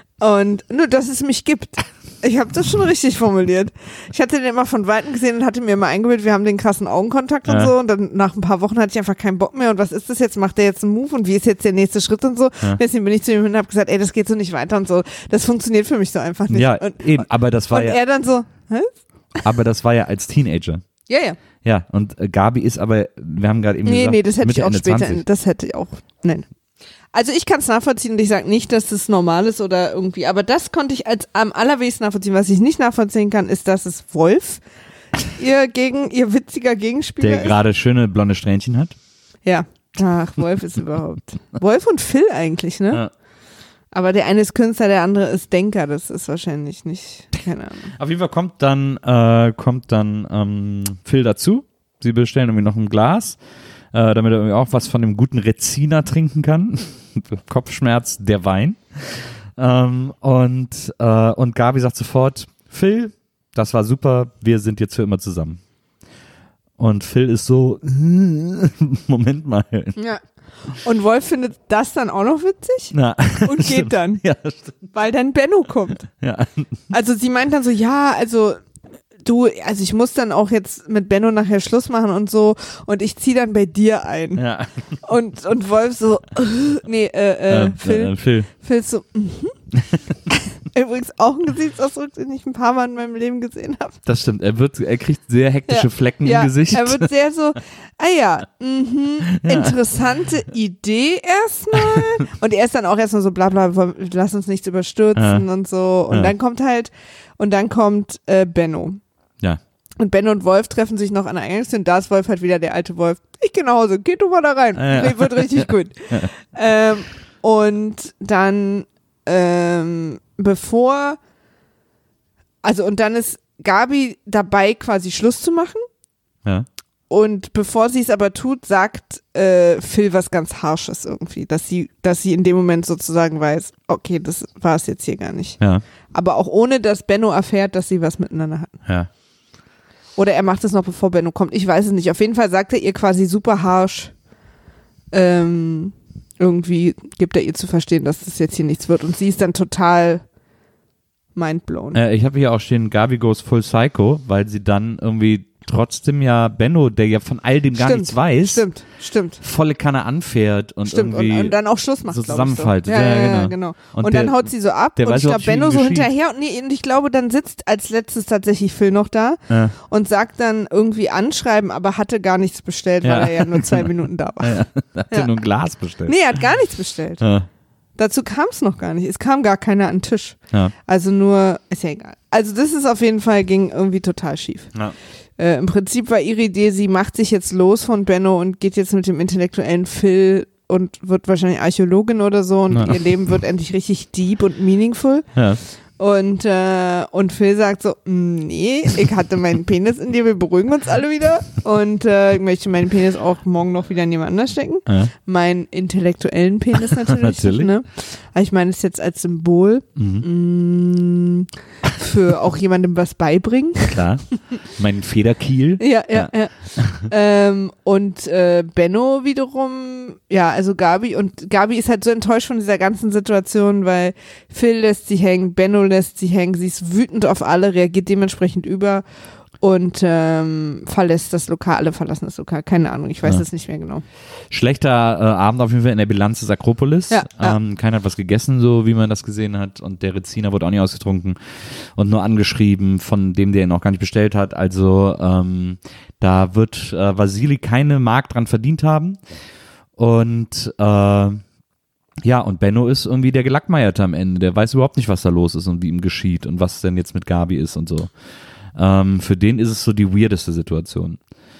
Speaker 1: Und nur, dass es mich gibt. Ich habe das schon richtig formuliert. Ich hatte den immer von Weitem gesehen und hatte mir immer eingebildet, wir haben den krassen Augenkontakt und
Speaker 2: Ja.
Speaker 1: so. Und dann nach ein paar Wochen hatte ich einfach keinen Bock mehr. Und was ist das jetzt? Macht der jetzt einen Move? Und wie ist jetzt der nächste Schritt und so?
Speaker 2: Ja.
Speaker 1: Deswegen bin ich zu ihm hin und habe gesagt, ey, das geht so nicht weiter und so. Das funktioniert für mich so einfach nicht.
Speaker 2: Ja,
Speaker 1: und,
Speaker 2: eben, aber das war
Speaker 1: und
Speaker 2: ja,
Speaker 1: er dann so, hä?
Speaker 2: aber das war ja als Teenager.
Speaker 1: Ja, ja.
Speaker 2: Ja, und äh, Gabi ist aber, wir haben gerade eben
Speaker 1: Nee,
Speaker 2: gesagt,
Speaker 1: nee, das hätte
Speaker 2: Mitte,
Speaker 1: ich auch
Speaker 2: Ende
Speaker 1: später,
Speaker 2: zwanzig.
Speaker 1: das hätte ich auch, nein. Also ich kann es nachvollziehen und ich sage nicht, dass das normal ist oder irgendwie, aber das konnte ich als am allerwenigsten nachvollziehen. Was ich nicht nachvollziehen kann, ist, dass es Wolf ihr gegen, ihr witziger Gegenspieler
Speaker 2: Der
Speaker 1: ist.
Speaker 2: gerade schöne blonde Strähnchen hat.
Speaker 1: Ja. Ach, Wolf ist überhaupt. Wolf und Phil eigentlich, ne?
Speaker 2: Ja.
Speaker 1: Aber der eine ist Künstler, der andere ist Denker. Das ist wahrscheinlich nicht, keine Ahnung.
Speaker 2: Auf jeden Fall kommt dann, äh, kommt dann ähm, Phil dazu. Sie bestellen irgendwie noch ein Glas, äh, damit er irgendwie auch was von dem guten Rezina trinken kann. Kopfschmerz, der Wein. Ähm, und, äh, und Gabi sagt sofort, Phil, das war super, wir sind jetzt für immer zusammen. Und Phil ist so, Moment mal.
Speaker 1: Ja. Und Wolf findet das dann auch noch witzig
Speaker 2: Na,
Speaker 1: und geht
Speaker 2: stimmt.
Speaker 1: dann,
Speaker 2: Ja, stimmt.
Speaker 1: weil dann Benno kommt.
Speaker 2: Ja.
Speaker 1: Also sie meint dann so, ja, also du, also ich muss dann auch jetzt mit Benno nachher Schluss machen und so und ich zieh dann bei dir ein.
Speaker 2: Ja.
Speaker 1: Und, und Wolf so, äh, nee, äh, äh, Phil,
Speaker 2: äh, Phil.
Speaker 1: Phil so, mhm. Übrigens auch ein Gesichtsausdruck, den ich ein paar Mal in meinem Leben gesehen habe.
Speaker 2: Das stimmt. Er wird, er kriegt sehr hektische
Speaker 1: Ja.
Speaker 2: Flecken
Speaker 1: Ja,
Speaker 2: im Gesicht.
Speaker 1: er wird sehr so, ah ja, mhm, interessante Idee erstmal. Und er ist dann auch erstmal so, bla bla, lass uns nichts überstürzen
Speaker 2: Ja.
Speaker 1: und so. Und
Speaker 2: Ja.
Speaker 1: dann kommt halt, und dann kommt äh, Benno.
Speaker 2: Ja.
Speaker 1: Und Benno und Wolf treffen sich noch an der Eingangstür und da ist Wolf halt wieder der alte Wolf. Ich ich gehe nach Hause, geh du mal da rein,
Speaker 2: Ja.
Speaker 1: wird richtig gut. ähm, und dann, ähm, bevor, also und dann ist Gabi dabei, quasi Schluss zu machen.
Speaker 2: Ja.
Speaker 1: Und bevor sie es aber tut, sagt äh, Phil was ganz Harsches irgendwie, dass sie, dass sie in dem Moment sozusagen weiß, okay, das war es jetzt hier gar nicht.
Speaker 2: Ja.
Speaker 1: Aber auch ohne, dass Benno erfährt, dass sie was miteinander hatten.
Speaker 2: Ja.
Speaker 1: Oder er macht es noch, bevor Benno kommt. Ich weiß es nicht. Auf jeden Fall sagt er ihr quasi super harsch, ähm, irgendwie gibt er ihr zu verstehen, dass das jetzt hier nichts wird. Und sie ist dann total mindblown.
Speaker 2: Äh, ich habe hier auch stehen, Gabi goes full psycho, weil sie dann irgendwie trotzdem ja Benno, der ja von all dem gar
Speaker 1: Stimmt,
Speaker 2: nichts weiß,
Speaker 1: Stimmt, stimmt.
Speaker 2: volle Kanne anfährt und
Speaker 1: Stimmt,
Speaker 2: irgendwie
Speaker 1: und, und dann auch Schluss macht,
Speaker 2: so
Speaker 1: glaub ich,
Speaker 2: zusammenfaltet.
Speaker 1: Ja,
Speaker 2: Ja,
Speaker 1: ja, ja,
Speaker 2: genau.
Speaker 1: genau.
Speaker 2: Und
Speaker 1: Und,
Speaker 2: der-
Speaker 1: dann haut sie so ab
Speaker 2: der
Speaker 1: und
Speaker 2: weiß
Speaker 1: ich
Speaker 2: überhaupt
Speaker 1: glaube,
Speaker 2: nicht, wie
Speaker 1: Benno so
Speaker 2: ihm geschieht.
Speaker 1: hinterher und, nee, und ich glaube, dann sitzt als letztes tatsächlich Phil noch da
Speaker 2: Ja.
Speaker 1: und sagt dann irgendwie anschreiben, aber hatte gar nichts bestellt,
Speaker 2: Ja.
Speaker 1: weil er ja nur zwei Minuten da war.
Speaker 2: Ja, hat
Speaker 1: Ja.
Speaker 2: ja. nur ein Glas bestellt.
Speaker 1: Nee, er hat gar nichts bestellt.
Speaker 2: Ja.
Speaker 1: Dazu kam es noch gar nicht. Es kam gar keiner an den Tisch.
Speaker 2: Ja.
Speaker 1: Also nur, ist ja egal. Also das ist auf jeden Fall, ging irgendwie total schief.
Speaker 2: Ja.
Speaker 1: Äh, Im Prinzip war ihre Idee, sie macht sich jetzt los von Benno und geht jetzt mit dem intellektuellen Phil und wird wahrscheinlich Archäologin oder so und
Speaker 2: Ja.
Speaker 1: ihr Leben wird endlich richtig deep und meaningful.
Speaker 2: Ja.
Speaker 1: Und, äh, und Phil sagt so, "Mm, nee, ich hatte meinen Penis in dir, wir beruhigen uns alle wieder und äh, ich möchte meinen Penis auch morgen noch wieder in jemand anders stecken.
Speaker 2: Ja.
Speaker 1: Meinen intellektuellen Penis natürlich.
Speaker 2: Natürlich.
Speaker 1: Ne? Aber ich meine es jetzt als Symbol
Speaker 2: Mhm.
Speaker 1: mh, für auch jemandem was beibringen.
Speaker 2: Klar. Mein Federkiel.
Speaker 1: Ja, ja, ja. ähm, und äh, Benno wiederum, ja, also Gabi und Gabi ist halt so enttäuscht von dieser ganzen Situation, weil Phil lässt sie hängen, Benno lässt sie hängen, sie ist wütend auf alle, reagiert dementsprechend über und ähm, verlässt das Lokal, alle verlassen das Lokal, keine Ahnung, ich weiß
Speaker 2: Ja.
Speaker 1: es nicht mehr genau.
Speaker 2: Schlechter äh, Abend auf jeden Fall in der Bilanz des Akropolis.
Speaker 1: Ja, ja.
Speaker 2: Ähm, keiner hat was gegessen, so wie man das gesehen hat. Und der Reziner wurde auch nicht ausgetrunken und nur angeschrieben von dem, der ihn auch gar nicht bestellt hat. Also ähm, da wird äh, Vasili keine Mark dran verdient haben. Und äh, ja, und Benno ist irgendwie der Gelackmeierte am Ende. Der weiß überhaupt nicht, was da los ist und wie ihm geschieht und was denn jetzt mit Gabi ist und so. Ähm, für den ist es so die weirdeste Situation.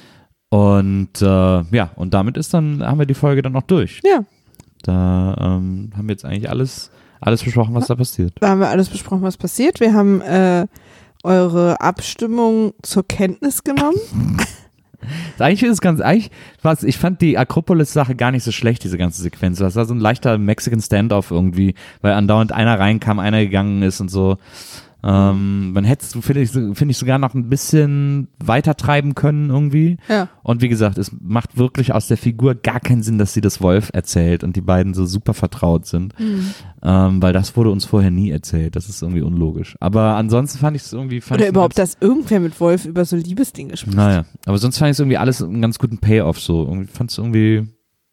Speaker 2: Und äh, ja, und damit ist dann, haben wir die Folge dann noch durch.
Speaker 1: Ja,
Speaker 2: Da ähm, haben wir jetzt eigentlich alles, alles besprochen, was da passiert.
Speaker 1: da haben wir alles besprochen, was passiert. Wir haben äh, eure Abstimmung zur Kenntnis genommen.
Speaker 2: Eigentlich ist es ganz, eigentlich, was, ich fand die Akropolis-Sache gar nicht so schlecht, diese ganze Sequenz. Das war so ein leichter Mexican Standoff irgendwie, weil andauernd einer reinkam, einer gegangen ist und so. Ähm, man hätte es, finde ich, finde ich, sogar noch ein bisschen weiter treiben können irgendwie.
Speaker 1: Ja.
Speaker 2: Und wie gesagt, es macht wirklich aus der Figur gar keinen Sinn, dass sie das Wolf erzählt und die beiden so super vertraut sind.
Speaker 1: Mhm.
Speaker 2: Ähm, weil das wurde uns vorher nie erzählt. Das ist irgendwie unlogisch. Aber ansonsten fand ich es irgendwie... Fand
Speaker 1: Oder
Speaker 2: ich
Speaker 1: überhaupt,
Speaker 2: ganz,
Speaker 1: dass irgendwer mit Wolf über so Liebesdinge spricht.
Speaker 2: Naja, aber sonst fand ich es irgendwie alles einen ganz guten Payoff so. Ich fand es irgendwie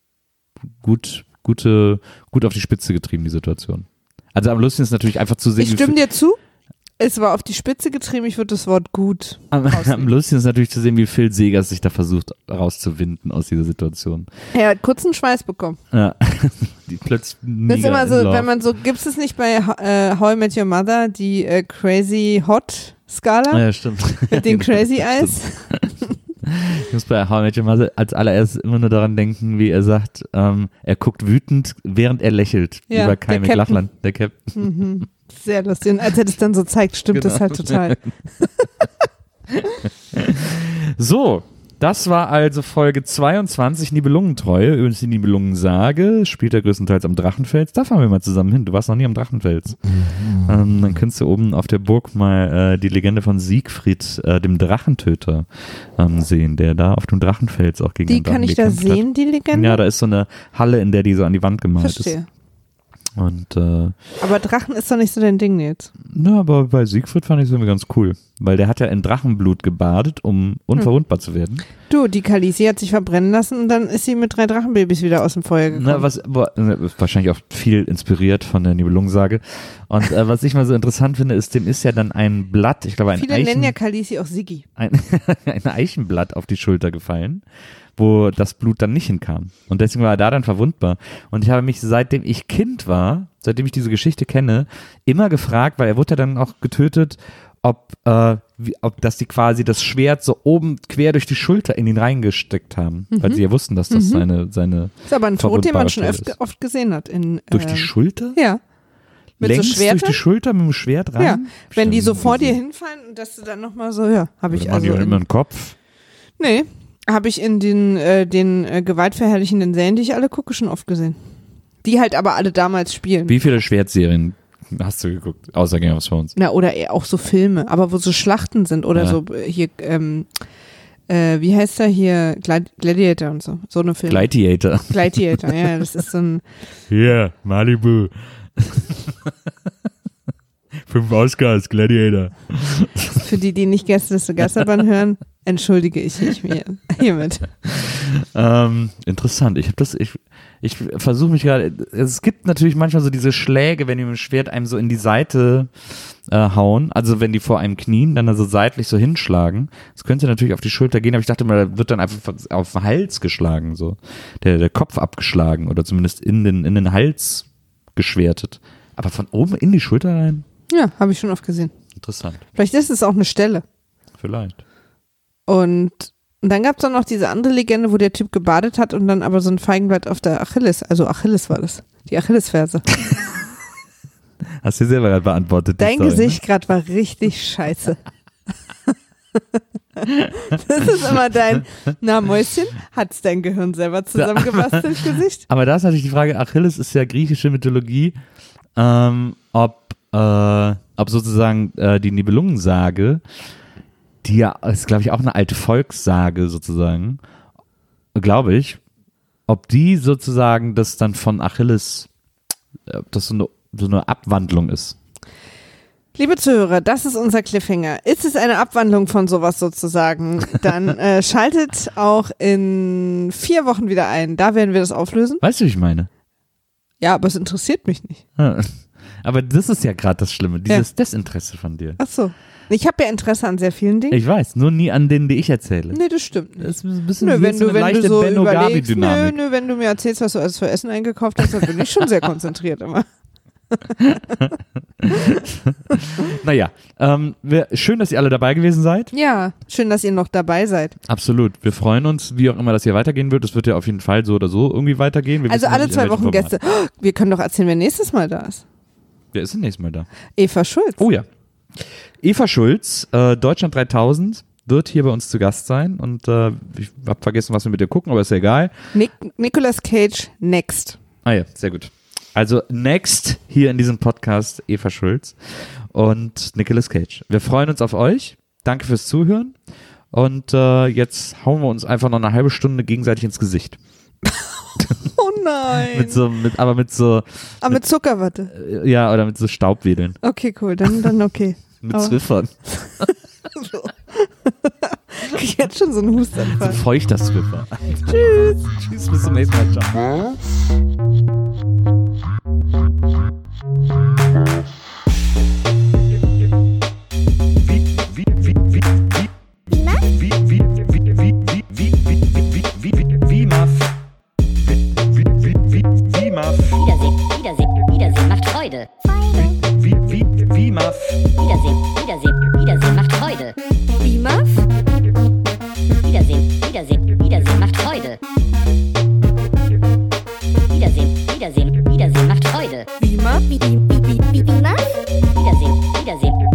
Speaker 2: gut, gute, gut auf die Spitze getrieben, die Situation. Also am lustigsten ist natürlich einfach zu sehen,
Speaker 1: Ich stimme dir zu. Es war auf die Spitze getrieben, ich würde das Wort gut
Speaker 2: Am,
Speaker 1: ausnehmen.
Speaker 2: am lustigsten ist natürlich zu sehen, wie Phil Segers sich da versucht rauszuwinden aus dieser Situation.
Speaker 1: Er hat kurz einen Schweiß bekommen.
Speaker 2: Ja, die plötzlich
Speaker 1: Das
Speaker 2: mega
Speaker 1: ist immer
Speaker 2: in
Speaker 1: so,
Speaker 2: love.
Speaker 1: wenn man so, gibt es nicht bei äh, How I Met Your Mother die äh, Crazy Hot Skala
Speaker 2: Ja, stimmt.
Speaker 1: mit den Crazy
Speaker 2: Stimmt.
Speaker 1: Eyes?
Speaker 2: Ich muss bei How I Met Your Mother als allererstes immer nur daran denken, wie er sagt, ähm, er guckt wütend, während er lächelt
Speaker 1: Ja,
Speaker 2: über
Speaker 1: der
Speaker 2: Kai
Speaker 1: Captain.
Speaker 2: McLachlan, der Captain.
Speaker 1: Mhm. Sehr lustig. Und als er das dann so zeigt, stimmt das
Speaker 2: Genau.
Speaker 1: halt total.
Speaker 2: So, das war also Folge zweiundzwanzig, Nibelungentreue. Übrigens die Nibelungensage spielt er größtenteils am Drachenfels. Da fahren wir mal zusammen hin. Du warst noch nie am Drachenfels.
Speaker 1: Mhm.
Speaker 2: Ähm, dann kannst du oben auf der Burg mal äh, die Legende von Siegfried, äh, dem Drachentöter, ähm, sehen, der da auf dem Drachenfels auch gegen
Speaker 1: Die
Speaker 2: den Drachen
Speaker 1: kann ich da
Speaker 2: gekämpft hat.
Speaker 1: sehen, die Legende?
Speaker 2: Ja, da ist so eine Halle, in der die so an die Wand gemalt
Speaker 1: Verstehe.
Speaker 2: ist. Und äh,
Speaker 1: Aber Drachen ist doch nicht so dein Ding jetzt.
Speaker 2: na, aber bei Siegfried fand ich es irgendwie ganz cool, weil der hat ja in Drachenblut gebadet, um unverwundbar zu werden.
Speaker 1: Du, die Khaleesi hat sich verbrennen lassen und dann ist sie mit drei Drachenbabys wieder aus dem Feuer gekommen.
Speaker 2: Na, was aber, äh, wahrscheinlich auch viel inspiriert von der Nibelungensage. Und äh, was ich mal so interessant finde, ist, dem ist ja dann ein Blatt, ich glaube ein,
Speaker 1: Viele
Speaker 2: Eichen,
Speaker 1: nennen ja Khaleesi auch Siggi.
Speaker 2: ein, ein Eichenblatt auf die Schulter gefallen, wo das Blut dann nicht hinkam. Und deswegen war er da dann verwundbar. Und ich habe mich, seitdem ich Kind war, seitdem ich diese Geschichte kenne, immer gefragt, weil er wurde ja dann auch getötet, ob, äh, wie, ob dass die quasi das Schwert so oben quer durch die Schulter in ihn reingesteckt haben, mhm. weil sie ja wussten, dass das mhm. seine seine
Speaker 1: Das ist aber ein Tod, den man schon öfter, oft gesehen hat. In,
Speaker 2: durch
Speaker 1: äh,
Speaker 2: die Schulter?
Speaker 1: Ja. Mit
Speaker 2: Längs
Speaker 1: so
Speaker 2: durch die Schulter mit dem Schwert rein?
Speaker 1: Ja, wenn die so vor dir hinfallen und dass du dann nochmal so, ja, habe ich also.
Speaker 2: Die immer einen Kopf?
Speaker 1: Nee, habe ich in den, äh, den äh, gewaltverherrlichenden Serien, die ich alle gucke, schon oft gesehen. Die halt aber alle damals spielen.
Speaker 2: Wie viele Schwertserien hast du geguckt, außer Game of Thrones?
Speaker 1: Na, oder eher auch so Filme, aber wo so Schlachten sind oder ja. so hier, ähm, äh, wie heißt der hier, Gladi- Gladiator und so, so eine Filme.
Speaker 2: Gladiator.
Speaker 1: Gladiator, ja, das ist so ein.
Speaker 2: Yeah, Malibu. Fünf Oscars, Gladiator.
Speaker 1: Für die, die nicht Gästeliste Geisterbahn hören, entschuldige ich mich mir hiermit.
Speaker 2: Ähm, interessant. Ich habe das, ich, ich versuche mich gerade, es gibt natürlich manchmal so diese Schläge, wenn die mit dem Schwert einem so in die Seite äh, hauen, also wenn die vor einem knien, dann so seitlich so hinschlagen. Das könnte natürlich auf die Schulter gehen, aber ich dachte mal, da wird dann einfach auf den Hals geschlagen, so. Der, der Kopf abgeschlagen oder zumindest in den, in den Hals geschwertet. Aber von oben in die Schulter rein?
Speaker 1: Ja, habe ich schon oft gesehen.
Speaker 2: Interessant.
Speaker 1: Vielleicht ist es auch eine Stelle.
Speaker 2: Vielleicht.
Speaker 1: Und, und dann gab es auch noch diese andere Legende, wo der Typ gebadet hat und dann aber so ein Feigenblatt auf der Achilles, also Achilles war das, die Achillesferse.
Speaker 2: Hast du dir selber gerade beantwortet.
Speaker 1: Dein
Speaker 2: Story,
Speaker 1: Gesicht
Speaker 2: ne?
Speaker 1: gerade war richtig scheiße. Das ist immer dein, na Mäuschen, hat's dein Gehirn selber zusammengebastelt, Gesicht?
Speaker 2: Aber da ist natürlich die Frage, Achilles ist ja griechische Mythologie, ähm, ob, äh, ob sozusagen äh, die Nibelungensage, die ja, ist glaube ich auch eine alte Volkssage sozusagen, glaube ich, ob die sozusagen das dann von Achilles, ob das so eine, so eine Abwandlung ist.
Speaker 1: Liebe Zuhörer, das ist unser Cliffhanger. Ist es eine Abwandlung von sowas sozusagen, dann äh, schaltet auch in vier Wochen wieder ein. Da werden wir das auflösen.
Speaker 2: Weißt du, wie ich meine?
Speaker 1: Ja, aber es interessiert mich nicht.
Speaker 2: Aber das ist ja gerade das Schlimme, dieses
Speaker 1: ja.
Speaker 2: Desinteresse von dir.
Speaker 1: Ach so. Ich habe ja Interesse an sehr vielen Dingen.
Speaker 2: Ich weiß, nur nie an denen, die ich erzähle.
Speaker 1: Nee, das stimmt nicht.
Speaker 2: Das ist ein bisschen
Speaker 1: nö, wenn
Speaker 2: so
Speaker 1: du,
Speaker 2: eine
Speaker 1: wenn
Speaker 2: leichte
Speaker 1: du so
Speaker 2: Benno
Speaker 1: überlegst,
Speaker 2: Gabi-Dynamik.
Speaker 1: Nö, nö, wenn du mir erzählst, was du alles für Essen eingekauft hast, dann bin ich schon sehr konzentriert immer.
Speaker 2: Naja, ähm, wir, schön, dass ihr alle dabei gewesen seid.
Speaker 1: Ja, schön, dass ihr noch dabei seid.
Speaker 2: Absolut. Wir freuen uns, wie auch immer das hier weitergehen wird. Es wird ja auf jeden Fall so oder so irgendwie weitergehen. Wir
Speaker 1: also alle zwei Wochen
Speaker 2: Format.
Speaker 1: Gäste. Oh, wir können doch erzählen, wer nächstes Mal da ist.
Speaker 2: Wer ist denn nächstes Mal da?
Speaker 1: Eva Schulz.
Speaker 2: Oh ja. Eva Schulz, äh, Deutschland dreitausend, wird hier bei uns zu Gast sein. Und äh, ich habe vergessen, was wir mit ihr gucken, aber ist ja egal.
Speaker 1: Nic- Nicolas Cage, next.
Speaker 2: Ah ja, sehr gut. Also next hier in diesem Podcast Eva Schulz und Nicolas Cage. Wir freuen uns auf euch. Danke fürs Zuhören. Und äh, jetzt hauen wir uns einfach noch eine halbe Stunde gegenseitig ins Gesicht.
Speaker 1: Oh nein.
Speaker 2: mit so, mit, aber mit so.
Speaker 1: Aber mit, mit Zuckerwatte.
Speaker 2: Äh, ja, oder mit so Staubwedeln.
Speaker 1: Okay, cool. Dann, dann okay.
Speaker 2: mit
Speaker 1: aber.
Speaker 2: Zwiffern.
Speaker 1: So. Ich hätte schon so einen Hustanfall.
Speaker 2: So feuchter Zwiffer.
Speaker 1: Tschüss.
Speaker 2: Tschüss, bis zum nächsten Mal. Ciao.
Speaker 3: Wiedersehen macht Freude. Wie, wie, wie, Muff. Wiedersehen, Wiedersehen, Wiedersehen macht Freude. Wie, Muff? Wiedersehen, Wiedersehen, Wiedersehen macht Freude. Wiedersehen, Wiedersehen, Wiedersehen macht Freude. Wie, Muff? Wie, wie, wie, wie, wie, Muff? Wiedersehen, Wiedersehen.